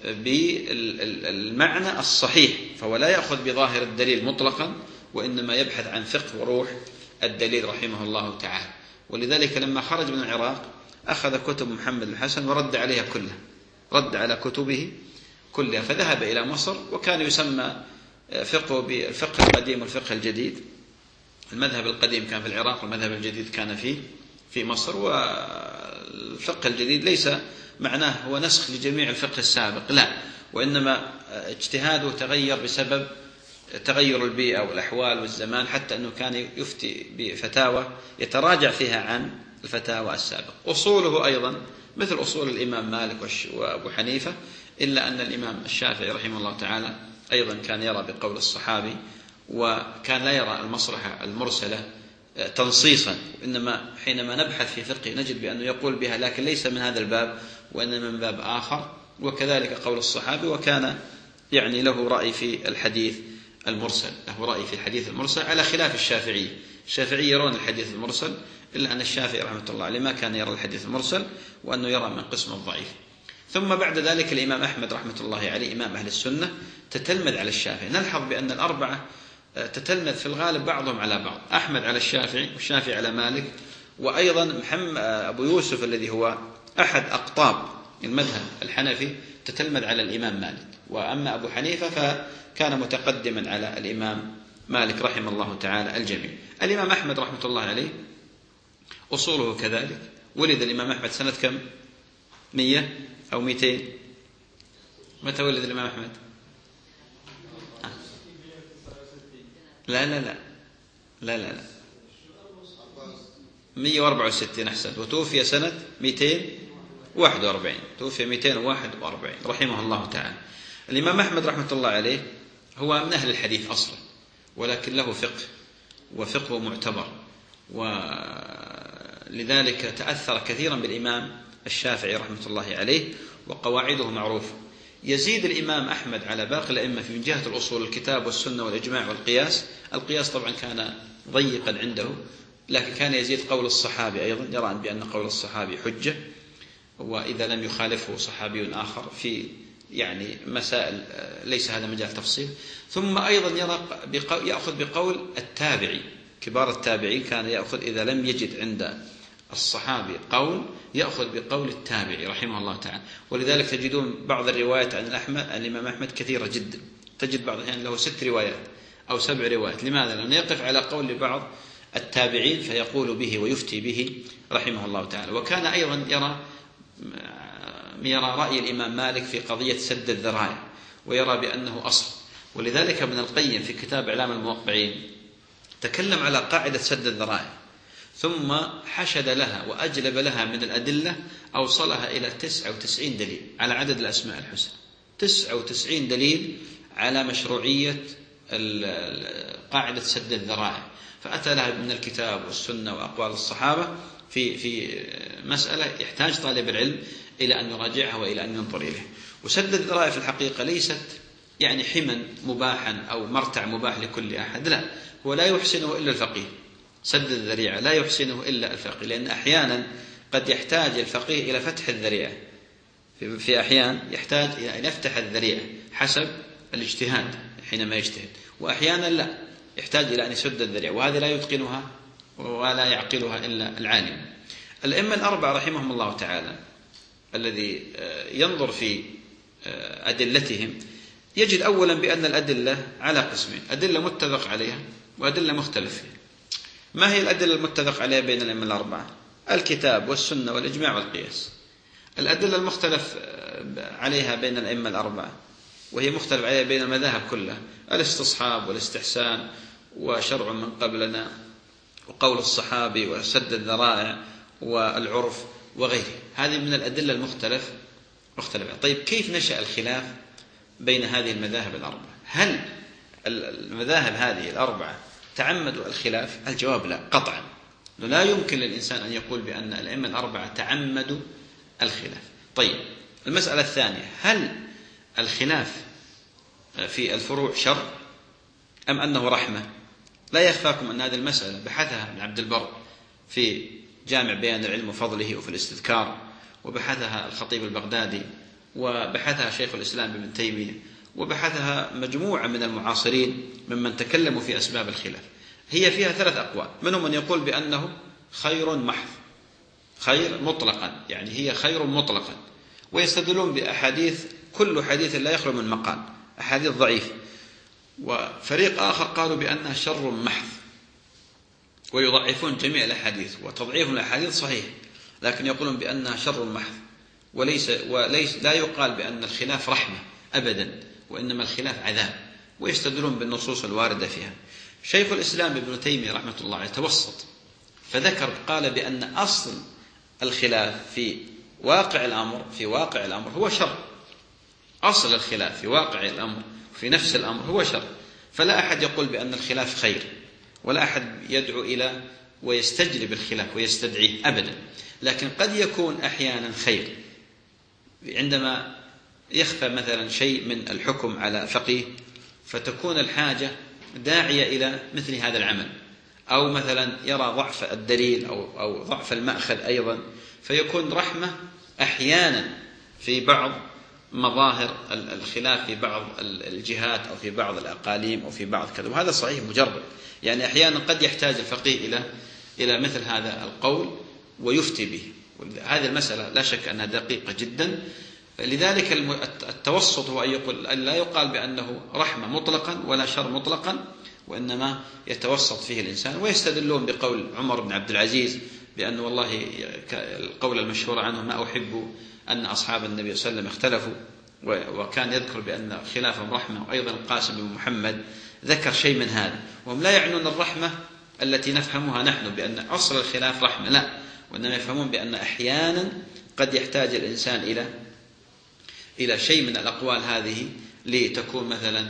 بالمعنى الصحيح، فهو لا يأخذ بظاهر الدليل مطلقا، وإنما يبحث عن فقه وروح الدليل رحمه الله تعالى. ولذلك لما خرج من العراق أخذ كتب محمد بن الحسن ورد عليها كلها، رد على كتبه كلها، فذهب إلى مصر، وكان يسمى فقه بالفقه القديم والفقه الجديد. المذهب القديم كان في العراق، والمذهب الجديد كان في مصر. والفقه الجديد ليس معناه هو نسخ لجميع الفقه السابق، لا، وإنما اجتهاده تغير بسبب تغير البيئة والأحوال والزمان، حتى أنه كان يفتي بفتاوى يتراجع فيها عن الفتاوى السابقة. أصوله أيضا مثل أصول الإمام مالك وأبو حنيفة، إلا أن الإمام الشافعي رحمه الله تعالى أيضا كان يرى بقول الصحابي، وكان لا يرى المصلحة المرسلة تنصيصا، إنما حينما نبحث في فقه نجد بأنه يقول بها، لكن ليس من هذا الباب وإنما من باب آخر. وكذلك قول الصحابي، وكان يعني له رأي في الحديث المرسل، له رأي في الحديث المرسل على خلاف الشافعي. الشافعي يرون الحديث المرسل، إلا أن الشافعي رحمة الله عليه ما كان يرى الحديث المرسل، وأنه يرى من قسم الضعيف. ثم بعد ذلك الإمام أحمد رحمة الله عليه إمام أهل السنة تتلمذ على الشافعي. نلحظ بأن الأربعة تتلمذ في الغالب بعضهم على بعض، أحمد على الشافعي، والشافعي على مالك، وأيضا محمد أبو يوسف الذي هو أحد أقطاب المذهب الحنفي تتلمذ على الإمام مالك. وأما أبو حنيفة فكان متقدما على الإمام مالك رحمه الله تعالى الجميع. الإمام أحمد رحمة الله عليه أصوله كذلك. ولد الإمام أحمد سنة كم؟ 100 أو 200؟ متى ولد الإمام أحمد؟ لا لا لا لا لا, لا. 164 أحسن. وتوفي سنة 241. توفي 241 رحمه الله تعالى. الإمام أحمد رحمة الله عليه هو من أهل الحديث أصلا، ولكن له فقه، وفقه معتبر، ولذلك تأثر كثيرا بالإمام الشافعي رحمة الله عليه، وقواعده معروفة. يزيد الإمام أحمد على باقي الأئمة في من جهة الأصول الكتاب والسنة والإجماع والقياس. القياس طبعا كان ضيقا عنده، لكن كان يزيد قول الصحابي أيضا، يرى بأن قول الصحابي حجة، وإذا لم يخالفه صحابي آخر في يعني مسائل ليس هذا مجال تفصيل. ثم أيضا يأخذ بقول التابعي، كبار التابعين كان يأخذ إذا لم يجد عند الصحابي قول يأخذ بقول التابعي رحمه الله تعالى. ولذلك تجدون بعض الروايات عن الإمام أحمد كثيرة جدا، تجد بعض الأحيان له 6 روايات أو 7 روايات. لماذا؟ لأنه يقف على قول بعض التابعين فيقول به ويفتي به رحمه الله تعالى. وكان أيضا يرى رأي الإمام مالك في قضية سد الذرائع، ويرى بأنه أصل. ولذلك ابن القيم في كتاب إعلام الموقعين تكلم على قاعدة سد الذرائع، ثم حشد لها وأجلب لها من الأدلة، أوصلها إلى 99 دليل على عدد الأسماء الحسنى. 99 دليل على مشروعية قاعدة سد الذرائع، فأتى لها من الكتاب والسنة وأقوال الصحابة في مسألة يحتاج طالب العلم إلى أن يراجعها وإلى أن ينظر إليه. وسد الذرائع في الحقيقة ليست يعني حما مباحا أو مرتع مباح لكل أحد، لا، هو لا يحسنه إلا الفقيه. سد الذريعة لا يحسنه إلا الفقيه، لأن أحيانا قد يحتاج الفقيه إلى فتح الذريعة، في أحيان يحتاج إلى أن يفتح الذريعة حسب الاجتهاد حينما يجتهد، وأحيانا لا، يحتاج إلى أن يسد الذريعة، وهذه لا يتقنها ولا يعقلها إلا العالم. الأئمة الأربعة رحمهم الله تعالى الذي ينظر في أدلتهم يجد أولا بأن الأدلة على قسمين: أدلة متفق عليها وأدلة مختلف فيها. ما هي الأدلة المتفق عليها بين الأئمة الأربعة؟ الكتاب والسنة والإجماع والقياس. الأدلة المختلف عليها بين الأئمة الأربعة، وهي مختلف عليها بين المذاهب كلها: الاستصحاب والاستحسان وشرع من قبلنا وقول الصحابي وسد الذرائع والعرف وغيره. هذه من الأدلة المختلف. طيب كيف نشأ الخلاف بين هذه المذاهب الأربعة؟ هل المذاهب هذه الأربعة تعمدوا الخلاف؟ الجواب لا، قطعا. لا يمكن للإنسان أن يقول بأن الأئمة الأربعة تعمدوا الخلاف. طيب المسألة الثانية: هل الخلاف في الفروع شر أم أنه رحمة؟ لا يخفاكم أن هذه المسألة بحثها ابن عبد البر في جامع بيان العلم وفضله وفي الاستذكار، وبحثها الخطيب البغدادي، وبحثها شيخ الإسلام ابن تيمية، وبحثها مجموعة من المعاصرين ممن تكلموا في أسباب الخلاف. هي فيها 3 أقوال، منهم من يقول بأنه خير محض، خير مطلقا، يعني هي خير مطلقا، ويستدلون بأحاديث كل حديث لا يخلو من مقال، أحاديث ضعيفة. وفريق آخر قالوا بأنها شر محض، ويضعفون جميع الأحاديث، وتضعيف الأحاديث صحيح، لكن يقولون بأنها شر محض، وليس لا يقال بأن الخلاف رحمة أبدا، وإنما الخلاف عذاب، ويستدلون بالنصوص الواردة فيها. شيخ الإسلام ابن تيمية رحمة الله عليه توسط، فذكر قال بأن أصل الخلاف في واقع الأمر هو شر. أصل الخلاف في واقع الأمر في نفس الأمر هو شر، فلا أحد يقول بأن الخلاف خير، ولا أحد يدعو إلى ويستجلب الخلاف ويستدعيه أبدا. لكن قد يكون أحيانا خير عندما يخفى مثلا شيء من الحكم على فقيه، فتكون الحاجة داعية إلى مثل هذا العمل، أو مثلا يرى ضعف الدليل أو ضعف المأخذ أيضا، فيكون رحمة أحيانا في بعض مظاهر الخلاف في بعض الجهات أو في بعض الأقاليم أو في بعض كذا، وهذا صحيح مجرد. يعني أحيانا قد يحتاج الفقيه إلى مثل هذا القول ويفتي به. هذه المسألة لا شك أنها دقيقة جدا. لذلك التوسط هو أن لا يقال بأنه رحمة مطلقا ولا شر مطلقا، وإنما يتوسط فيه الإنسان. ويستدلون بقول عمر بن عبد العزيز بأن والله القول المشهور عنه ما أحب أن أصحاب النبي صلى الله عليه وسلم اختلفوا، وكان يذكر بأن خلافهم رحمة. وأيضا القاسم بن محمد ذكر شيء من هذا، وهم لا يعنون الرحمة التي نفهمها نحن بأن أصل الخلاف رحمة، لا، وإنما يفهمون بأن أحيانا قد يحتاج الإنسان إلى شيء من الأقوال هذه لتكون مثلا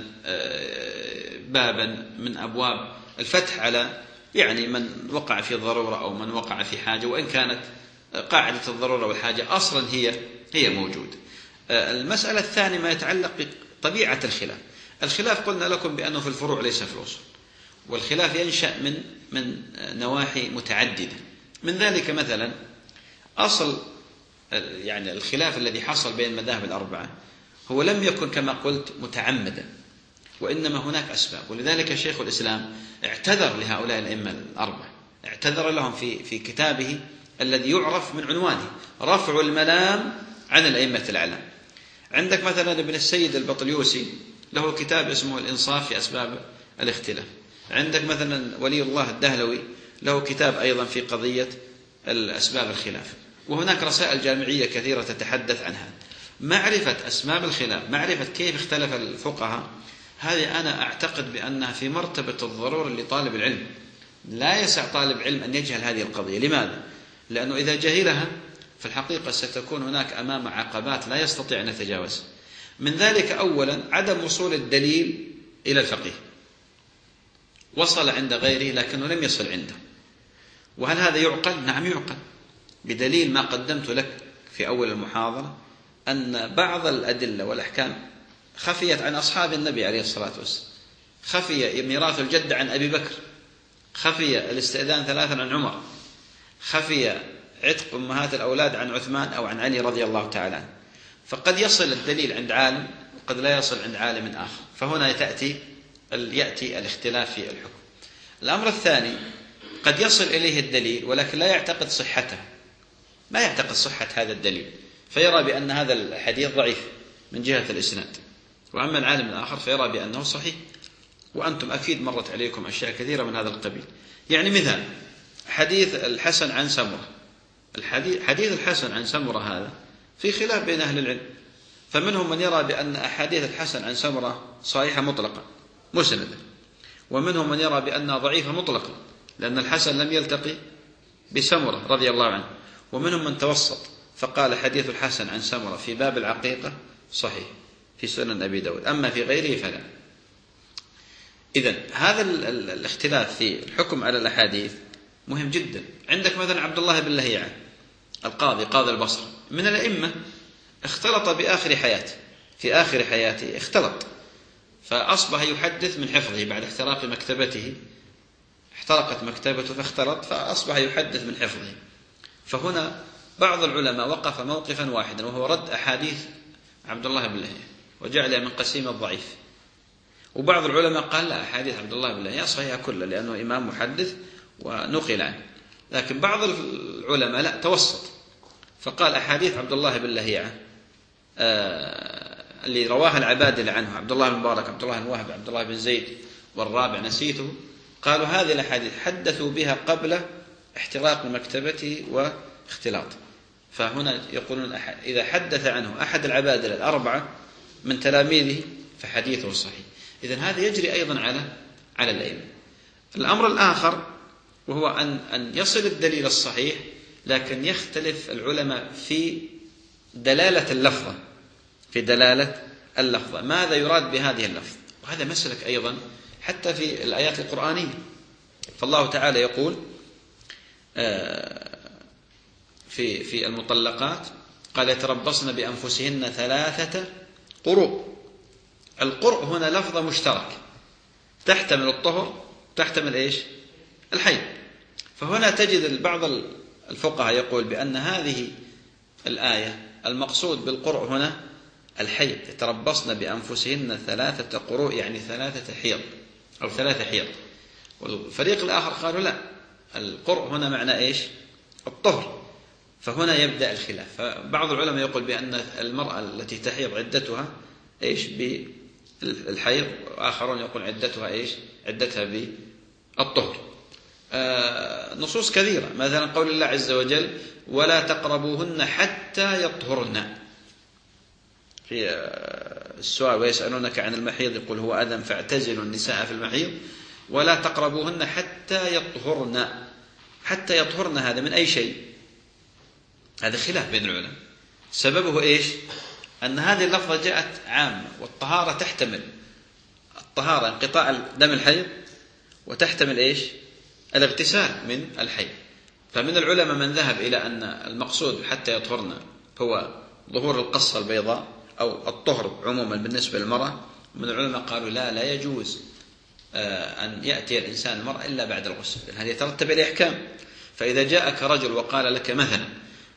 بابا من أبواب الفتح على يعني من وقع في ضرورة أو من وقع في حاجة، وإن كانت قاعدة الضرورة والحاجة أصلا هي موجود. المسألة الثانية ما يتعلق بطبيعة الخلاف. الخلاف قلنا لكم بأنه في الفروع ليس في الأصول، والخلاف ينشأ من نواحي متعددة. من ذلك مثلا أصل يعني الخلاف الذي حصل بين المذاهب الأربعة هو لم يكن كما قلت متعمدا، وإنما هناك أسباب. ولذلك شيخ الإسلام اعتذر لهؤلاء الأئمة الأربعة، اعتذر لهم في كتابه الذي يعرف من عنوانه رفع الملام عن الأئمة الأعلام. عندك مثلا ابن السيد البطليوسي له كتاب اسمه الإنصاف في أسباب الاختلاف. عندك مثلا ولي الله الدهلوي له كتاب أيضا في قضية الأسباب الخلاف. وهناك رسائل جامعية كثيرة تتحدث عنها. معرفة أسباب الخلاف، معرفة كيف اختلف الفقهاء، هذه أنا أعتقد بأنها في مرتبة الضرورة لطالب العلم. لا يسع طالب علم أن يجهل هذه القضية. لماذا؟ لأنه إذا جهلها في الحقيقة ستكون هناك أمام عقبات لا يستطيع أن يتجاوزها. من ذلك أولا عدم وصول الدليل إلى الفقيه. وصل عند غيره لكنه لم يصل عنده. وهل هذا يعقل؟ نعم يعقل، بدليل ما قدمت لك في أول المحاضرة أن بعض الأدلة والأحكام خفيت عن أصحاب النبي عليه الصلاة والسلام. خفي ميراث الجد عن أبي بكر، خفي الاستئذان 3 عن عمر، خفي عتق أمهات الأولاد عن عثمان أو عن علي رضي الله تعالى عنه. فقد يصل الدليل عند عالم وقد لا يصل عند عالم آخر، فهنا يأتي الاختلاف في الحكم. الأمر الثاني قد يصل إليه الدليل ولكن لا يعتقد صحته، ما يعتقد صحة هذا الدليل، فيرى بأن هذا الحديث ضعيف من جهة الإسناد. وأما العالم الآخر فيرى بأنه صحيح. وأنتم أكيد مرت عليكم أشياء كثيرة من هذا القبيل. يعني مثال حديث الحسن عن سمرة، حديث الحسن عن سمرة هذا في خلاف بين أهل العلم. فمنهم من يرى بأن أحاديث الحسن عن سمرة صحيحة مطلقا مسندة، ومنهم من يرى بأنها ضعيفة مطلقا لأن الحسن لم يلتقي بسمرة رضي الله عنه، ومنهم من توسط فقال حديث الحسن عن سمرة في باب العقيقة صحيح في سنن أبي داود، أما في غيره فلا. إذن هذا الاختلاف في الحكم على الأحاديث مهم جدا. عندك مثلا عبد الله بن لهيعة قاضي البصرة من الأئمة، اختلط بآخر حياته، في آخر حياته اختلط، فأصبح يحدث من حفظه بعد احتراق مكتبته، احترقت مكتبته فاختلط فأصبح يحدث من حفظه. فهنا بعض العلماء وقف موقفا واحدا وهو رد أحاديث عبد الله بن لهيعة وجعلها من قسيم الضعيف. وبعض العلماء قال لا، أحاديث عبد الله بن لهيعة صحيحة كلها لأنه إمام محدث ونقل عنه. لكن بعض العلماء لا، توسط فقال أحاديث عبد الله بن لهيعة اللي رواها العبادلة عنه، عبد الله بن مبارك، عبد الله بن وهب، عبد الله بن زيد والرابع نسيته، قالوا هذه الأحاديث حدثوا بها قبل احتراق مكتبته واختلاطه. فهنا يقولون إذا حدث عنه أحد العبادلة الأربعة من تلاميذه فحديثه صحيح. إذن هذا يجري أيضا على الأئمة. الأمر الآخر وهو أن يصل الدليل الصحيح، لكن يختلف العلماء في دلالة اللفظة، ماذا يراد بهذه اللفظة. وهذا مسلك أيضا حتى في الآيات القرآنية. فالله تعالى يقول في المطلقات قال يتربصن بأنفسهن 3 قروء. القرء هنا لفظة مشترك تحتمل الطهر، تحتمل إيش؟ الحيض. فهنا تجد بعض الفقهاء يقول بأن هذه الآية المقصود بالقرء هنا الحيض، يتربصن بأنفسهن 3 قروء، يعني 3 حيض أو 3 حيض. والفريق الآخر قالوا لا، القرء هنا معنى إيش؟ الطهر. فهنا يبدأ الخلاف. فبعض العلماء يقول بأن المرأة التي تحيض عدتها إيش؟ بالحيض، وآخرون يقول عدتها إيش؟ عدتها بالطهر. نصوص كثيرة، مثلا قول الله عز وجل ولا تقربوهن حتى يطهرن. في السؤال ويسألونك عن المحيض يقول هو أذى فاعتزلوا النساء في المحيض ولا تقربوهن حتى يطهرن. حتى يطهرن هذا من أي شيء؟ هذا خلاف بين العلماء. سببه إيش؟ أن هذه اللفظة جاءت عامة، والطهارة تحتمل الطهارة انقطاع دم الحيض، وتحتمل إيش؟ الاغتسال من الحيض. فمن العلماء من ذهب إلى أن المقصود حتى يطهرن هو ظهور القصة البيضاء أو الطهر عموما بالنسبة للمرأة. من العلماء قالوا لا يجوز أن يأتي الإنسان المرأة إلا بعد الغسل، لأن هذا يترتب عليه أحكام. فإذا جاءك رجل وقال لك مثلا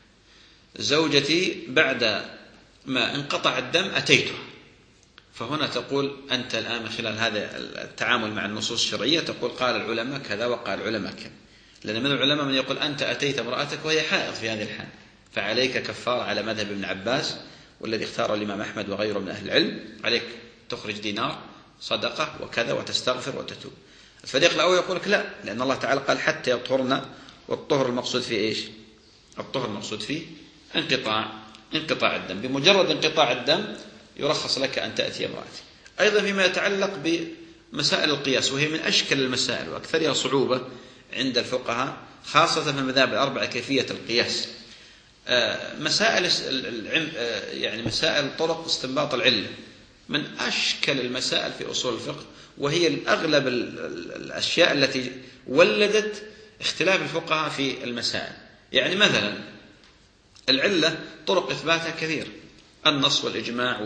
زوجتي بعد ما انقطع الدم أتيتها، فهنا تقول أنت الآن من خلال هذا التعامل مع النصوص الشرعية تقول قال العلماء كذا وقال العلماء كذا. لأن من العلماء من يقول أنت أتيت امرأتك وهي حائض في هذه الحال، فعليك كفارة على مذهب ابن عباس والذي اختاره الإمام أحمد وغيره من أهل العلم، عليك تخرج دينار صدقة وكذا وتستغفر وتتوب. الفريق الأول يقول لك لا، لأن الله تعالى قال حتى يطهرن، والطهر المقصود فيه إيش؟ الطهر المقصود فيه انقطاع الدم. بمجرد انقطاع الدم يرخص لك أن تأتي امرأتك. أيضا فيما يتعلق بمسائل القياس، وهي من أشكل المسائل وأكثرها صعوبة عند الفقهاء خاصة في المذاهب الأربعة، كيفية القياس. يعني مسائل طرق استنباط العلة من أشكل المسائل في أصول الفقه، وهي أغلب الأشياء التي ولدت اختلاف الفقهاء في المسائل. يعني مثلا العلة طرق إثباتها كثير، النص والإجماع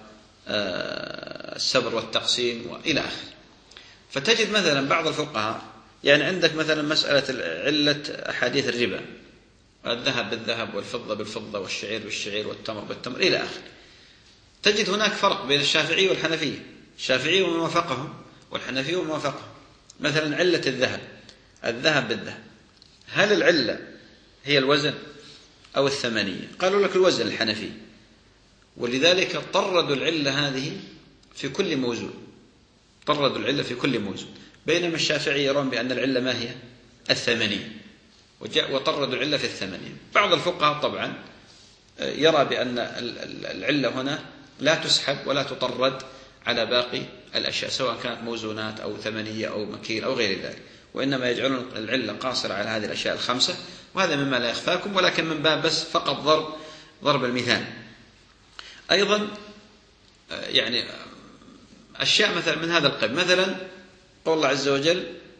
والسبر والتقسيم وإلى آخره. فتجد مثلا بعض الفقهاء يعني عندك مثلا مسألة علة أحاديث الربا، الذهب بالذهب والفضة بالفضة والشعير بالشعير والتمر بالتمر إلى آخره. تجد هناك فرق بين الشافعي والحنفية، الشافعي ومن وافقهم والحنفي ومن وافقهم. مثلا علة الذهب بالذهب، هل العلة هي الوزن أو الثمنية؟ قالوا لك الوزن الحنفي، ولذلك طردوا العلة هذه في كل موزون، طردوا العلة في كل موزون. بينما الشافعي يرون بأن العلة ما هي؟ الثمنية، وطردوا العلة في الثمنية. بعض الفقهاء طبعا يرى بأن العلة هنا لا تسحب ولا تطرد على باقي الأشياء، سواء كانت موزونات أو ثمنية أو مكيل أو غير ذلك، وإنما يجعلون العلة قاصرة على هذه الأشياء الخمسة. وهذا مما لا يخفاكم، ولكن من باب بس فقط ضرب المثال. أيضا يعني أشياء مثلا من هذا القبيل، مثلا قول الله عز وجل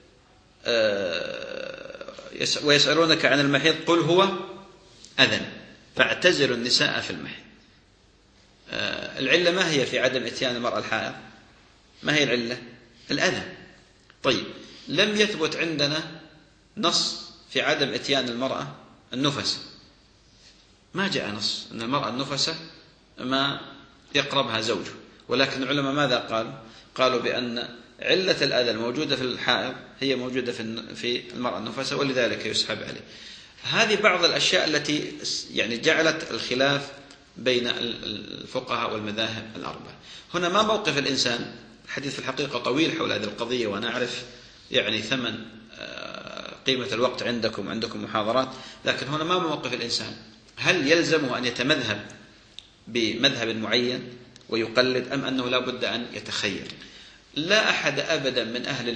ويسألونك عن المحيض قل هو أذى فاعتزلوا النساء في المحيض. العلة ما هي في عدم اتيان المرأة الحائض؟ ما هي العلة؟ الأذى. طيب لم يثبت عندنا نص في عدم اتيان المرأة النفس، ما جاء نص أن المرأة النفسة ما يقربها زوجه، ولكن العلماء ماذا قالوا بأن علة الأذى الموجودة في الحائض هي موجودة في المرأة النفسة، ولذلك يسحب عليه. هذه بعض الأشياء التي يعني جعلت الخلاف بين الفقهاء والمذاهب الأربعة. هنا ما موقف الإنسان؟ الحديث في الحقيقة طويل حول هذه القضية، وأنا أعرف يعني ثمن قيمة الوقت عندكم محاضرات، لكن هنا ما موقف الإنسان؟ هل يلزمه أن يتمذهب بمذهب معين ويقلد، أم أنه لا بد أن يتخير؟ لا أحد أبدا من أهل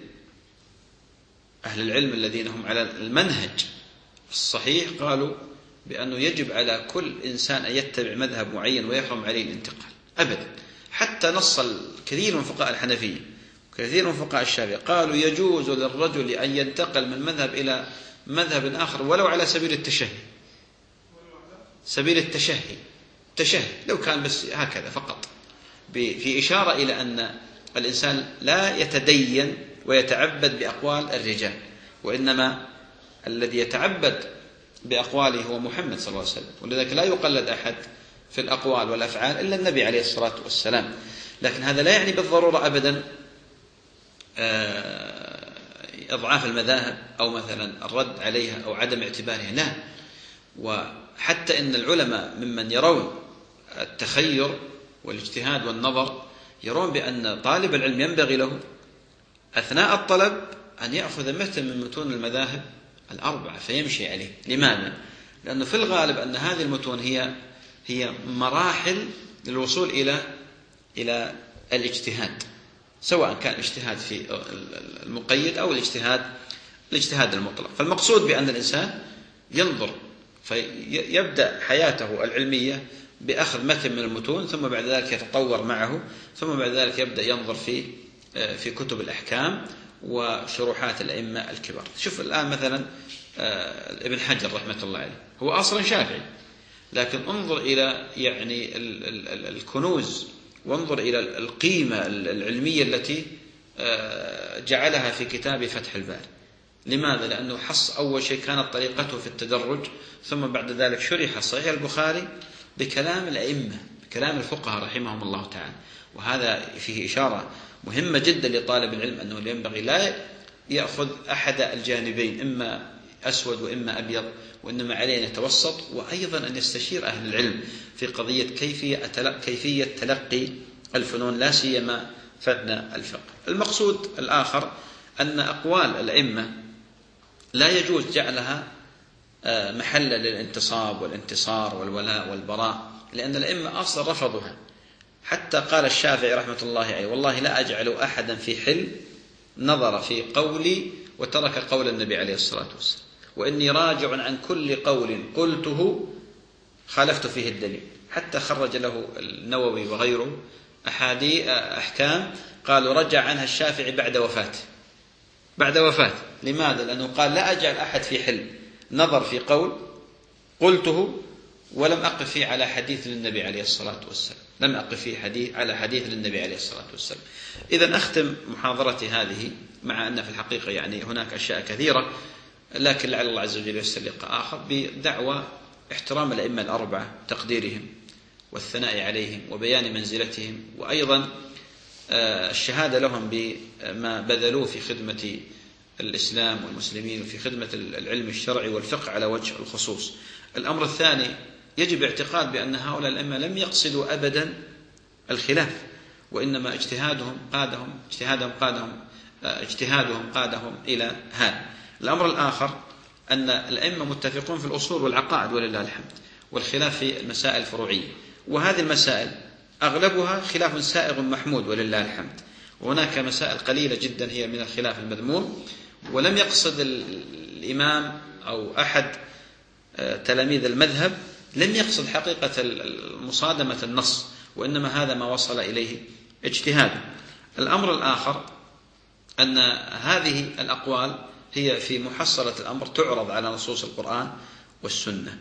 العلم الذين هم على المنهج الصحيح قالوا بأنه يجب على كل إنسان أن يتبع مذهب معين ويحرم عليه الانتقال أبدا. حتى نص الكثير من فقهاء الحنفية وكثير من فقهاء الشافعية قالوا يجوز للرجل أن ينتقل من مذهب إلى مذهب آخر ولو على سبيل التشهي، لو كان بس هكذا فقط، في إشارة إلى أن الإنسان لا يتدين ويتعبد بأقوال الرجال، وإنما الذي يتعبد بأقواله هو محمد صلى الله عليه وسلم، ولذلك لا يقلد أحد في الأقوال والأفعال إلا النبي عليه الصلاة والسلام. لكن هذا لا يعني بالضرورة أبدا إضعاف المذاهب أو مثلا الرد عليها أو عدم اعتبارها، لا. وحتى إن العلماء ممن يرون التخير والاجتهاد والنظر يرون بأن طالب العلم ينبغي له أثناء الطلب أن يأخذ مثل من متون المذاهب الأربعة فيمشي عليه. لماذا؟ لأنه في الغالب أن هذه المتون هي مراحل للوصول إلى الاجتهاد، سواء كان الاجتهاد في المقيد أو الاجتهاد المطلق. فالمقصود بأن الإنسان ينظر فيبدأ حياته العلمية بأخذ متن من المتون، ثم بعد ذلك يتطور معه، ثم بعد ذلك يبدأ ينظر في كتب الأحكام وشروحات الأئمة الكبار. شوف الآن مثلا ابن حجر رحمة الله عليه هو أصلا شافعي، لكن انظر إلى يعني الكنوز، وانظر إلى القيمة العلمية التي جعلها في كتاب فتح الباري. لماذا؟ لأنه حص أول شيء كانت طريقته في التدرج، ثم بعد ذلك شرح صحيح البخاري بكلام الأئمة، بكلام الفقهاء رحمهم الله تعالى. وهذا فيه إشارة مهمة جدا لطالب العلم أنه ينبغي لا يأخذ أحد الجانبين، إما أسود وإما أبيض، وإنما عليه أن يتوسط، وأيضا أن يستشير أهل العلم في قضية كيفية تلقي الفنون، لا سيما فن الفقه. المقصود الآخر أن أقوال الأئمة لا يجوز جعلها محلا للانتصاب والانتصار والولاء والبراء، لأن الأئمة أصلا رفضها. حتى قال الشافعي رحمة الله عليه: والله لا أجعل أحدا في حل نظر في قولي وترك قول النبي عليه الصلاة والسلام، وإني راجع عن كل قول قلته خالفت فيه الدليل. حتى خرج له النووي وغيره أحكام قالوا رجع عنها الشافعي بعد وفاته. لماذا؟ لأنه قال لا أجعل أحد في حل نظر في قول قلته ولم أقف فيه على حديث للنبي عليه الصلاة والسلام، لم أقف فيه على حديث للنبي عليه الصلاة والسلام. إذن أختم محاضرتي هذه، مع أن في الحقيقة يعني هناك أشياء كثيرة، لكن لعل الله عز وجل ييسر لقاء آخر، بدعوى احترام الأئمة الأربعة، تقديرهم والثناء عليهم وبيان منزلتهم، وأيضا الشهادة لهم بما بذلوه في خدمة الإسلام والمسلمين وفي خدمة العلم الشرعي والفقه على وجه الخصوص. الأمر الثاني، يجب اعتقاد بأن هؤلاء الأئمة لم يقصدوا أبدا الخلاف، وإنما اجتهادهم قادهم إلى هذا. الأمر الآخر أن الأئمة متفقون في الأصول والعقائد ولله الحمد، والخلاف في المسائل الفروعية، وهذه المسائل أغلبها خلاف سائغ محمود ولله الحمد، وهناك مسائل قليلة جدا هي من الخلاف المذموم. ولم يقصد الإمام أو أحد تلاميذ المذهب لم يقصد حقيقة مصادمة النص، وإنما هذا ما وصل إليه اجتهاده. الأمر الآخر أن هذه الأقوال هي في محصلة الأمر تعرض على نصوص القرآن والسنة،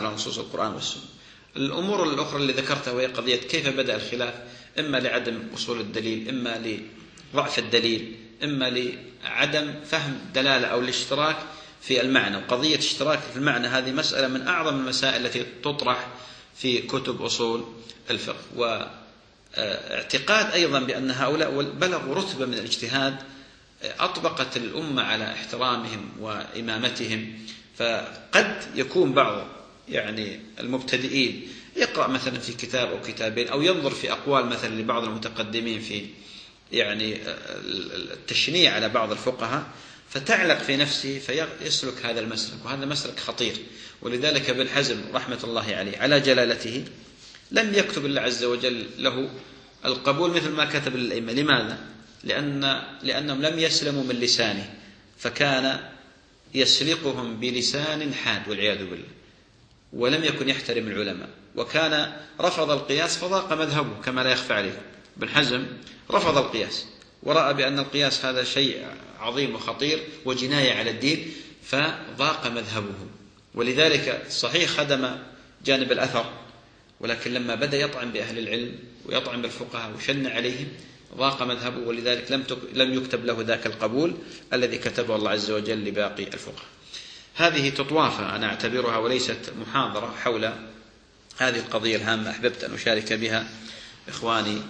الأمور الأخرى اللي ذكرتها وهي قضية كيف بدأ الخلاف، إما لعدم وصول الدليل، إما لضعف الدليل، إما لعدم فهم الدلالة أو الاشتراك في المعنى. وقضية اشتراك في المعنى هذه مسألة من أعظم المسائل التي تطرح في كتب أصول الفقه. واعتقاد أيضا بأن هؤلاء بلغوا رتبة من الاجتهاد أطبقت الأمة على احترامهم وإمامتهم. فقد يكون بعض يعني المبتدئين يقرأ مثلا في كتاب أو كتابين، أو ينظر في أقوال مثلا لبعض المتقدمين في يعني التشنيع على بعض الفقهاء، فتعلق في نفسه فيسلك هذا المسلك، وهذا مسلك خطير. ولذلك ابن حزم رحمة الله عليه على جلالته لم يكتب الله عز وجل له القبول مثل ما كتب للأئمة. لماذا؟ لأنهم لم يسلموا من لسانه، فكان يسلقهم بلسان حاد والعياذ بالله، ولم يكن يحترم العلماء، وكان رفض القياس فضاق مذهبه كما لا يخفى عليكم. ابن حزم رفض القياس ورأى بأن القياس هذا شيء عظيم وخطير وجناية على الدين، فضاق مذهبه. ولذلك صحيح خدم جانب الأثر، ولكن لما بدأ يطعن بأهل العلم ويطعن بالفقهاء وشن عليهم ضاق مذهبه، ولذلك لم يكتب له ذاك القبول الذي كتبه الله عز وجل لباقي الفقهاء. هذه تطوافة أنا أعتبرها وليست محاضرة حول هذه القضية الهامة، أحببت أن أشارك بها إخواني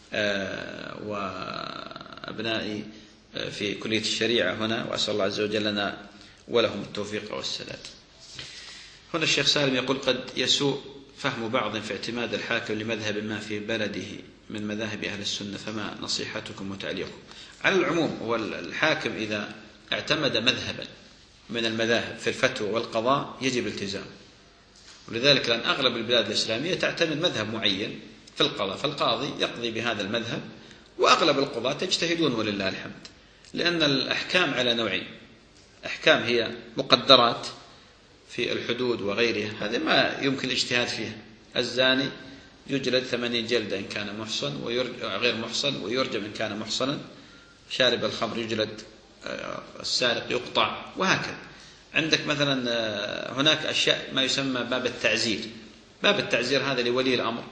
وأبنائي في كلية الشريعة هنا، وأسأل الله عز وجل لنا ولهم التوفيق والسداد. هنا الشيخ سالم يقول: قد يسوء فهم بعض في اعتماد الحاكم لمذهب ما في بلده من مذاهب أهل السنة، فما نصيحتكم وتعليقكم؟ على العموم هو الحاكم إذا اعتمد مذهبا من المذاهب في الفتوى والقضاء يجب التزامه، ولذلك لأن أغلب البلاد الإسلامية تعتمد مذهب معين في القضاء، فالقاضي يقضي بهذا المذهب، وأغلب القضاة يجتهدون ولله الحمد، لأن الأحكام على نوعين: أحكام هي مقدرات في الحدود وغيرها، هذا ما يمكن الاجتهاد فيها. الزاني يجلد 80 جلدة إن كان محصن غير محصن، ويرجم إن كان محصنا. شارب الخمر يجلد، السارق يقطع، وهكذا. عندك مثلا هناك أشياء ما يسمى باب التعزير. باب التعزير هذا لولي الأمر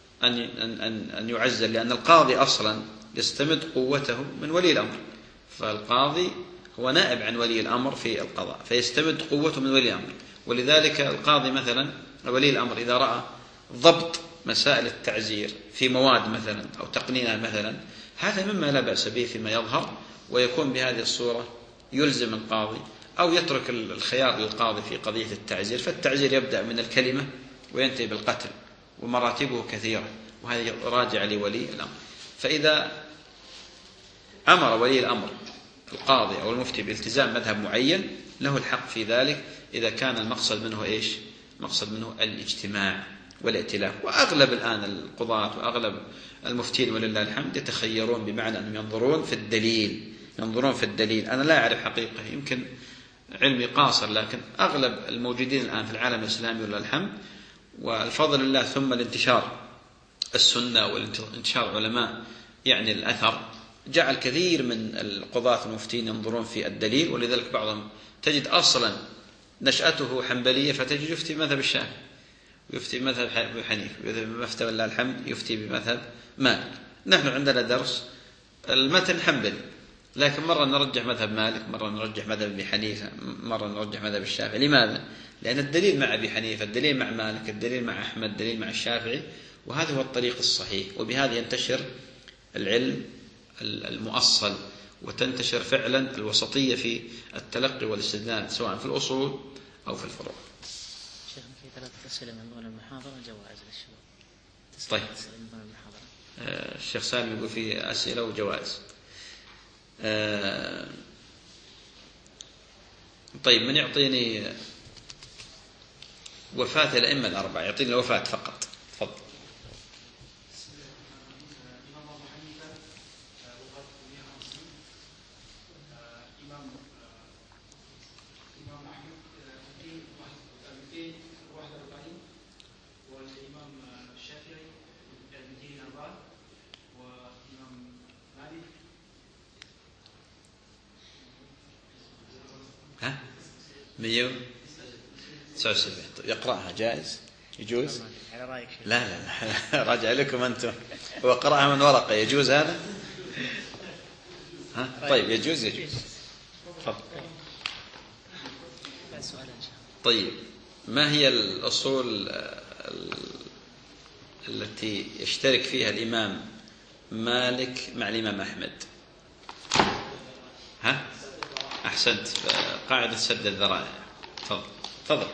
أن يعزل، لأن القاضي أصلا يستمد قوته من ولي الأمر، فالقاضي هو نائب عن ولي الأمر في القضاء، فيستمد قوته من ولي الأمر. ولذلك القاضي مثلا ولي الأمر إذا رأى ضبط مسائل التعزير في مواد مثلا أو تقنينها مثلا، هذا مما لا بأس به فيما يظهر، ويكون بهذه الصورة يلزم القاضي أو يترك الخيار للقاضي في قضية التعزير. فالتعزير يبدأ من الكلمة وينتهي بالقتل، ومراتبه كثيرة، وهذا راجع لولي الأمر. فإذا أمر ولي الأمر القاضي أو المفتي بالتزام مذهب معين له الحق في ذلك، إذا كان المقصد منه إيش؟ مقصد منه الاجتماع والائتلاف. وأغلب الآن القضاة وأغلب المفتين ولله الحمد يتخيرون، بمعنى أنهم ينظرون في الدليل. أنا لا أعرف حقيقة، يمكن علمي قاصر، لكن أغلب الموجودين الآن في العالم الإسلامي ولله الحمد والفضل الله، ثم الانتشار السنة والانتشار علماء يعني الأثر، جعل كثير من القضاة المفتين ينظرون في الدليل. ولذلك بعضهم تجد أصلا نشأته حنبلية، فتجد يفتي بمذهب الشافعي، ويفتي بمذهب أبي حنيفة، ويفتي بمفتى الله الحمد يفتي بمذهب مالك. نحن عندنا درس المتن حنبلي، لكن مرة نرجح مذهب مالك، مرة نرجح مذهب أبي حنيفة، مرة نرجح مذهب الشافعي. لماذا؟ لأن الدليل مع أبي حنيفة، الدليل مع مالك، الدليل مع أحمد، الدليل مع الشافعي، وهذا هو الطريق الصحيح. وبهذا ينتشر العلم المؤصل، وتنتشر فعلا الوسطية في التلقي والاستدلال، سواء في الأصول أو في الفروع. شيخ في 3 أسئلة من ضمن المحاضرة جوائز للشباب. طيب الشيخ سالم يقول فيه أسئلة وجوائز. طيب من يعطيني وفاة الأئمة الأربعة؟ يعطيني الوفاة فقط، تفضل. ها 179 يقرأها جائز يجوز؟ على رأيك شيخ. لا راجع لكم أنتم. هو قرأها من ورقة، يجوز هذا؟ ها طيب يجوز. تفضل. طيب ما هي الأصول التي يشترك فيها الإمام مالك مع الإمام أحمد؟ ها أحسنت، قاعدة سد الذرائع. تفضل.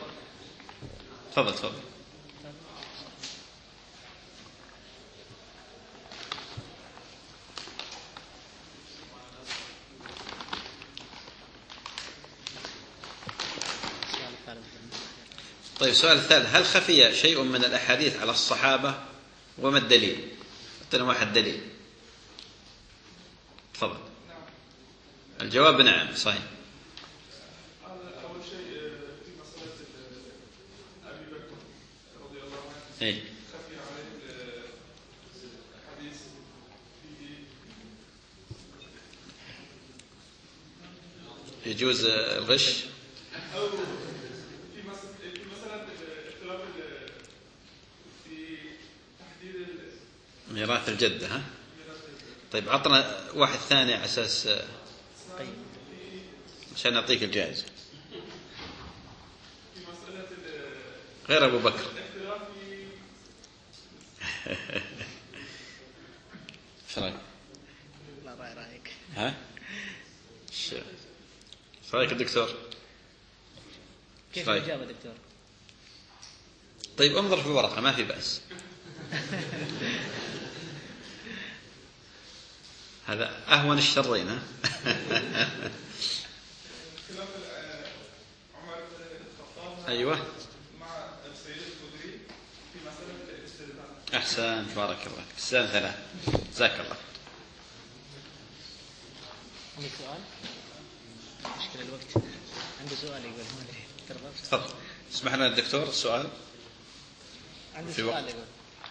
طيب السؤال الثالث: هل خفي شيء من الأحاديث على الصحابة، وما الدليل؟ أعطنا واحد دليل. تفضل. الجواب نعم صحيح. أول شيء في مسألة أبي بكر رضي الله عنه، خفي عليه حديث فيه يجوز الغش، أو في مسألة اختلاف في تحديد ميراث الجدة. ها طيب عطنا واحد ثاني على أساس عشان نعطيك الجائزة غير أبو بكر. ايش رايك؟ لا رايك. ها؟ ايش رايك دكتور؟ كيف الإجابة دكتور؟ طيب انظر في الورقة ما في بأس. هذا أهون الشرين. ها؟ أيوة أحسن بارك الله. السنة 3 جزاك الله. عندك سؤال؟ مشكلة الوقت. عنده سؤال يقول ما أدري. تفضل. اسمح لنا الدكتور السؤال. عنده سؤال يقول.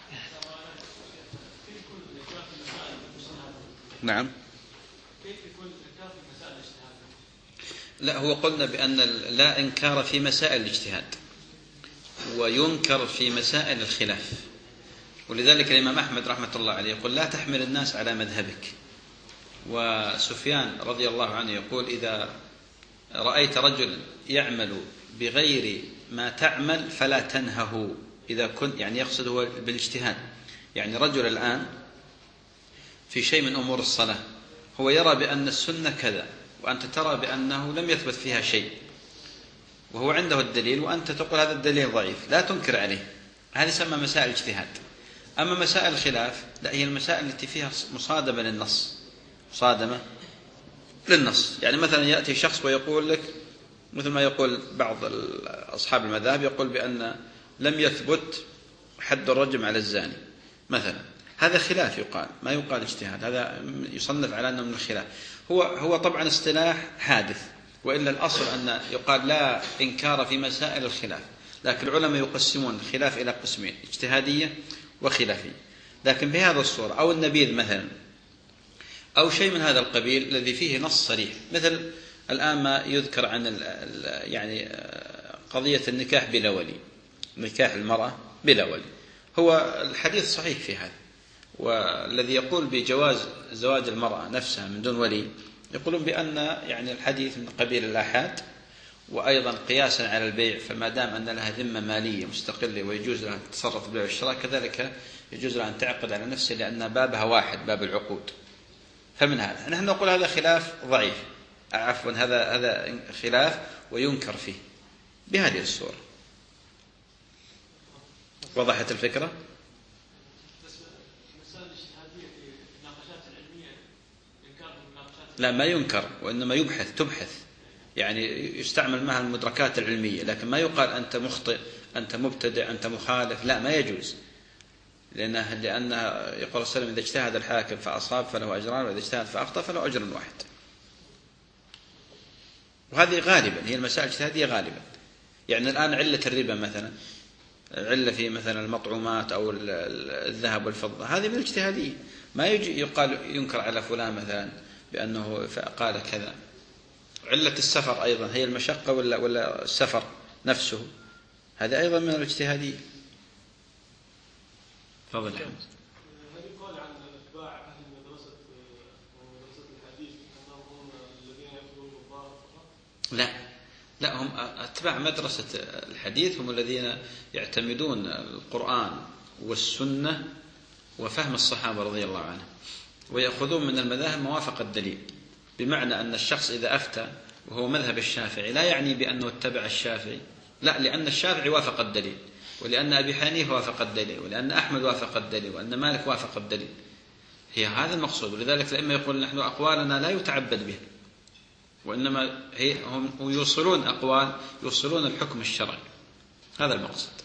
نعم. كيف يكون الإنكار في مسائل الاجتهاد؟ لا هو قلنا بأن لا إنكار في مسائل الاجتهاد وينكر في مسائل الخلاف. ولذلك الإمام أحمد رحمة الله عليه يقول لا تحمل الناس على مذهبك. وسفيان رضي الله عنه يقول إذا رأيت رجل يعمل بغير ما تعمل فلا تنهه. إذا كنت يعني يقصد هو بالاجتهاد يعني رجل الآن في شيء من أمور الصلاة هو يرى بأن السنة كذا وأنت ترى بأنه لم يثبت فيها شيء وهو عنده الدليل وأنت تقول هذا الدليل ضعيف لا تنكر عليه. هذه يسمى مسائل اجتهاد. أما مسائل الخلاف لا هي المسائل التي فيها مصادمة للنص. مصادمة للنص يعني مثلا يأتي شخص ويقول لك مثل ما يقول بعض أصحاب المذاهب يقول بأن لم يثبت حد الرجم على الزاني مثلا. هذا خلاف يقال ما يقال اجتهاد. هذا يصنف على أنه من الخلاف. هو طبعا اصطلاح حادث وإلا الأصل أن يقال لا إنكار في مسائل الخلاف. لكن العلماء يقسمون الخلاف إلى قسمين اجتهادية وخلافية. لكن بهذا الصورة أو النبيذ مثلا أو شيء من هذا القبيل الذي فيه نص صريح مثل الآن ما يذكر عن يعني قضية النكاح بلا ولي. نكاح المرأة بلا ولي هو الحديث صحيح في هذا. والذي يقول بجواز زواج المرأة نفسها من دون ولي يقولون بأن يعني الحديث من قبيل الآحاد وأيضا قياسا على البيع فما دام أن لها ذمة مالية مستقلة ويجوز لها التصرف بالبيع والشراء كذلك يجوز لها أن تعقد على نفسها لأن بابها واحد باب العقود. فمن هذا نحن نقول هذا خلاف ضعيف عفوا هذا خلاف وينكر فيه بهذه الصورة. وضحت الفكرة؟ لا ما ينكر وإنما تبحث يعني يستعمل معها المدركات العلمية لكن ما يقال أنت مخطئ أنت مبتدع أنت مخالف لا ما يجوز. لأن يقول السلام إذا اجتهد الحاكم فأصاب فله أجران وإذا اجتهد فأخطأ فله أجر واحد. وهذه غالبا هي المسائل الاجتهادية غالبا. يعني الآن علة الربا مثلا علة في مثلا المطعومات أو الذهب والفضة هذه من الاجتهادية. ما يجي يقال ينكر على فلان مثلا بأنه قال كذا. علة السفر أيضا هي المشقة ولا السفر نفسه هذا أيضا من الاجتهادية. تفضل. هل يقال عن أتباع أهل مدرسة الحديث أنهم هم الذين يأخذون الظاهر فقط؟ لا هم أتباع مدرسة الحديث هم الذين يعتمدون القرآن والسنة وفهم الصحابة رضي الله عنهم ويأخذون من المذاهب موافق الدليل. بمعنى أن الشخص إذا أفتى وهو مذهب الشافعي لا يعني بأنه اتبع الشافعي لا لأن الشافعي وافق الدليل ولأن أبي حنيفة وافق الدليل ولأن أحمد وافق الدليل وأن مالك وافق الدليل. هي هذا المقصود. ولذلك لما يقول نحن أقوالنا لا يتعبد بها وإنما هم يوصلون أقوال يوصلون الحكم الشرعي. هذا المقصد.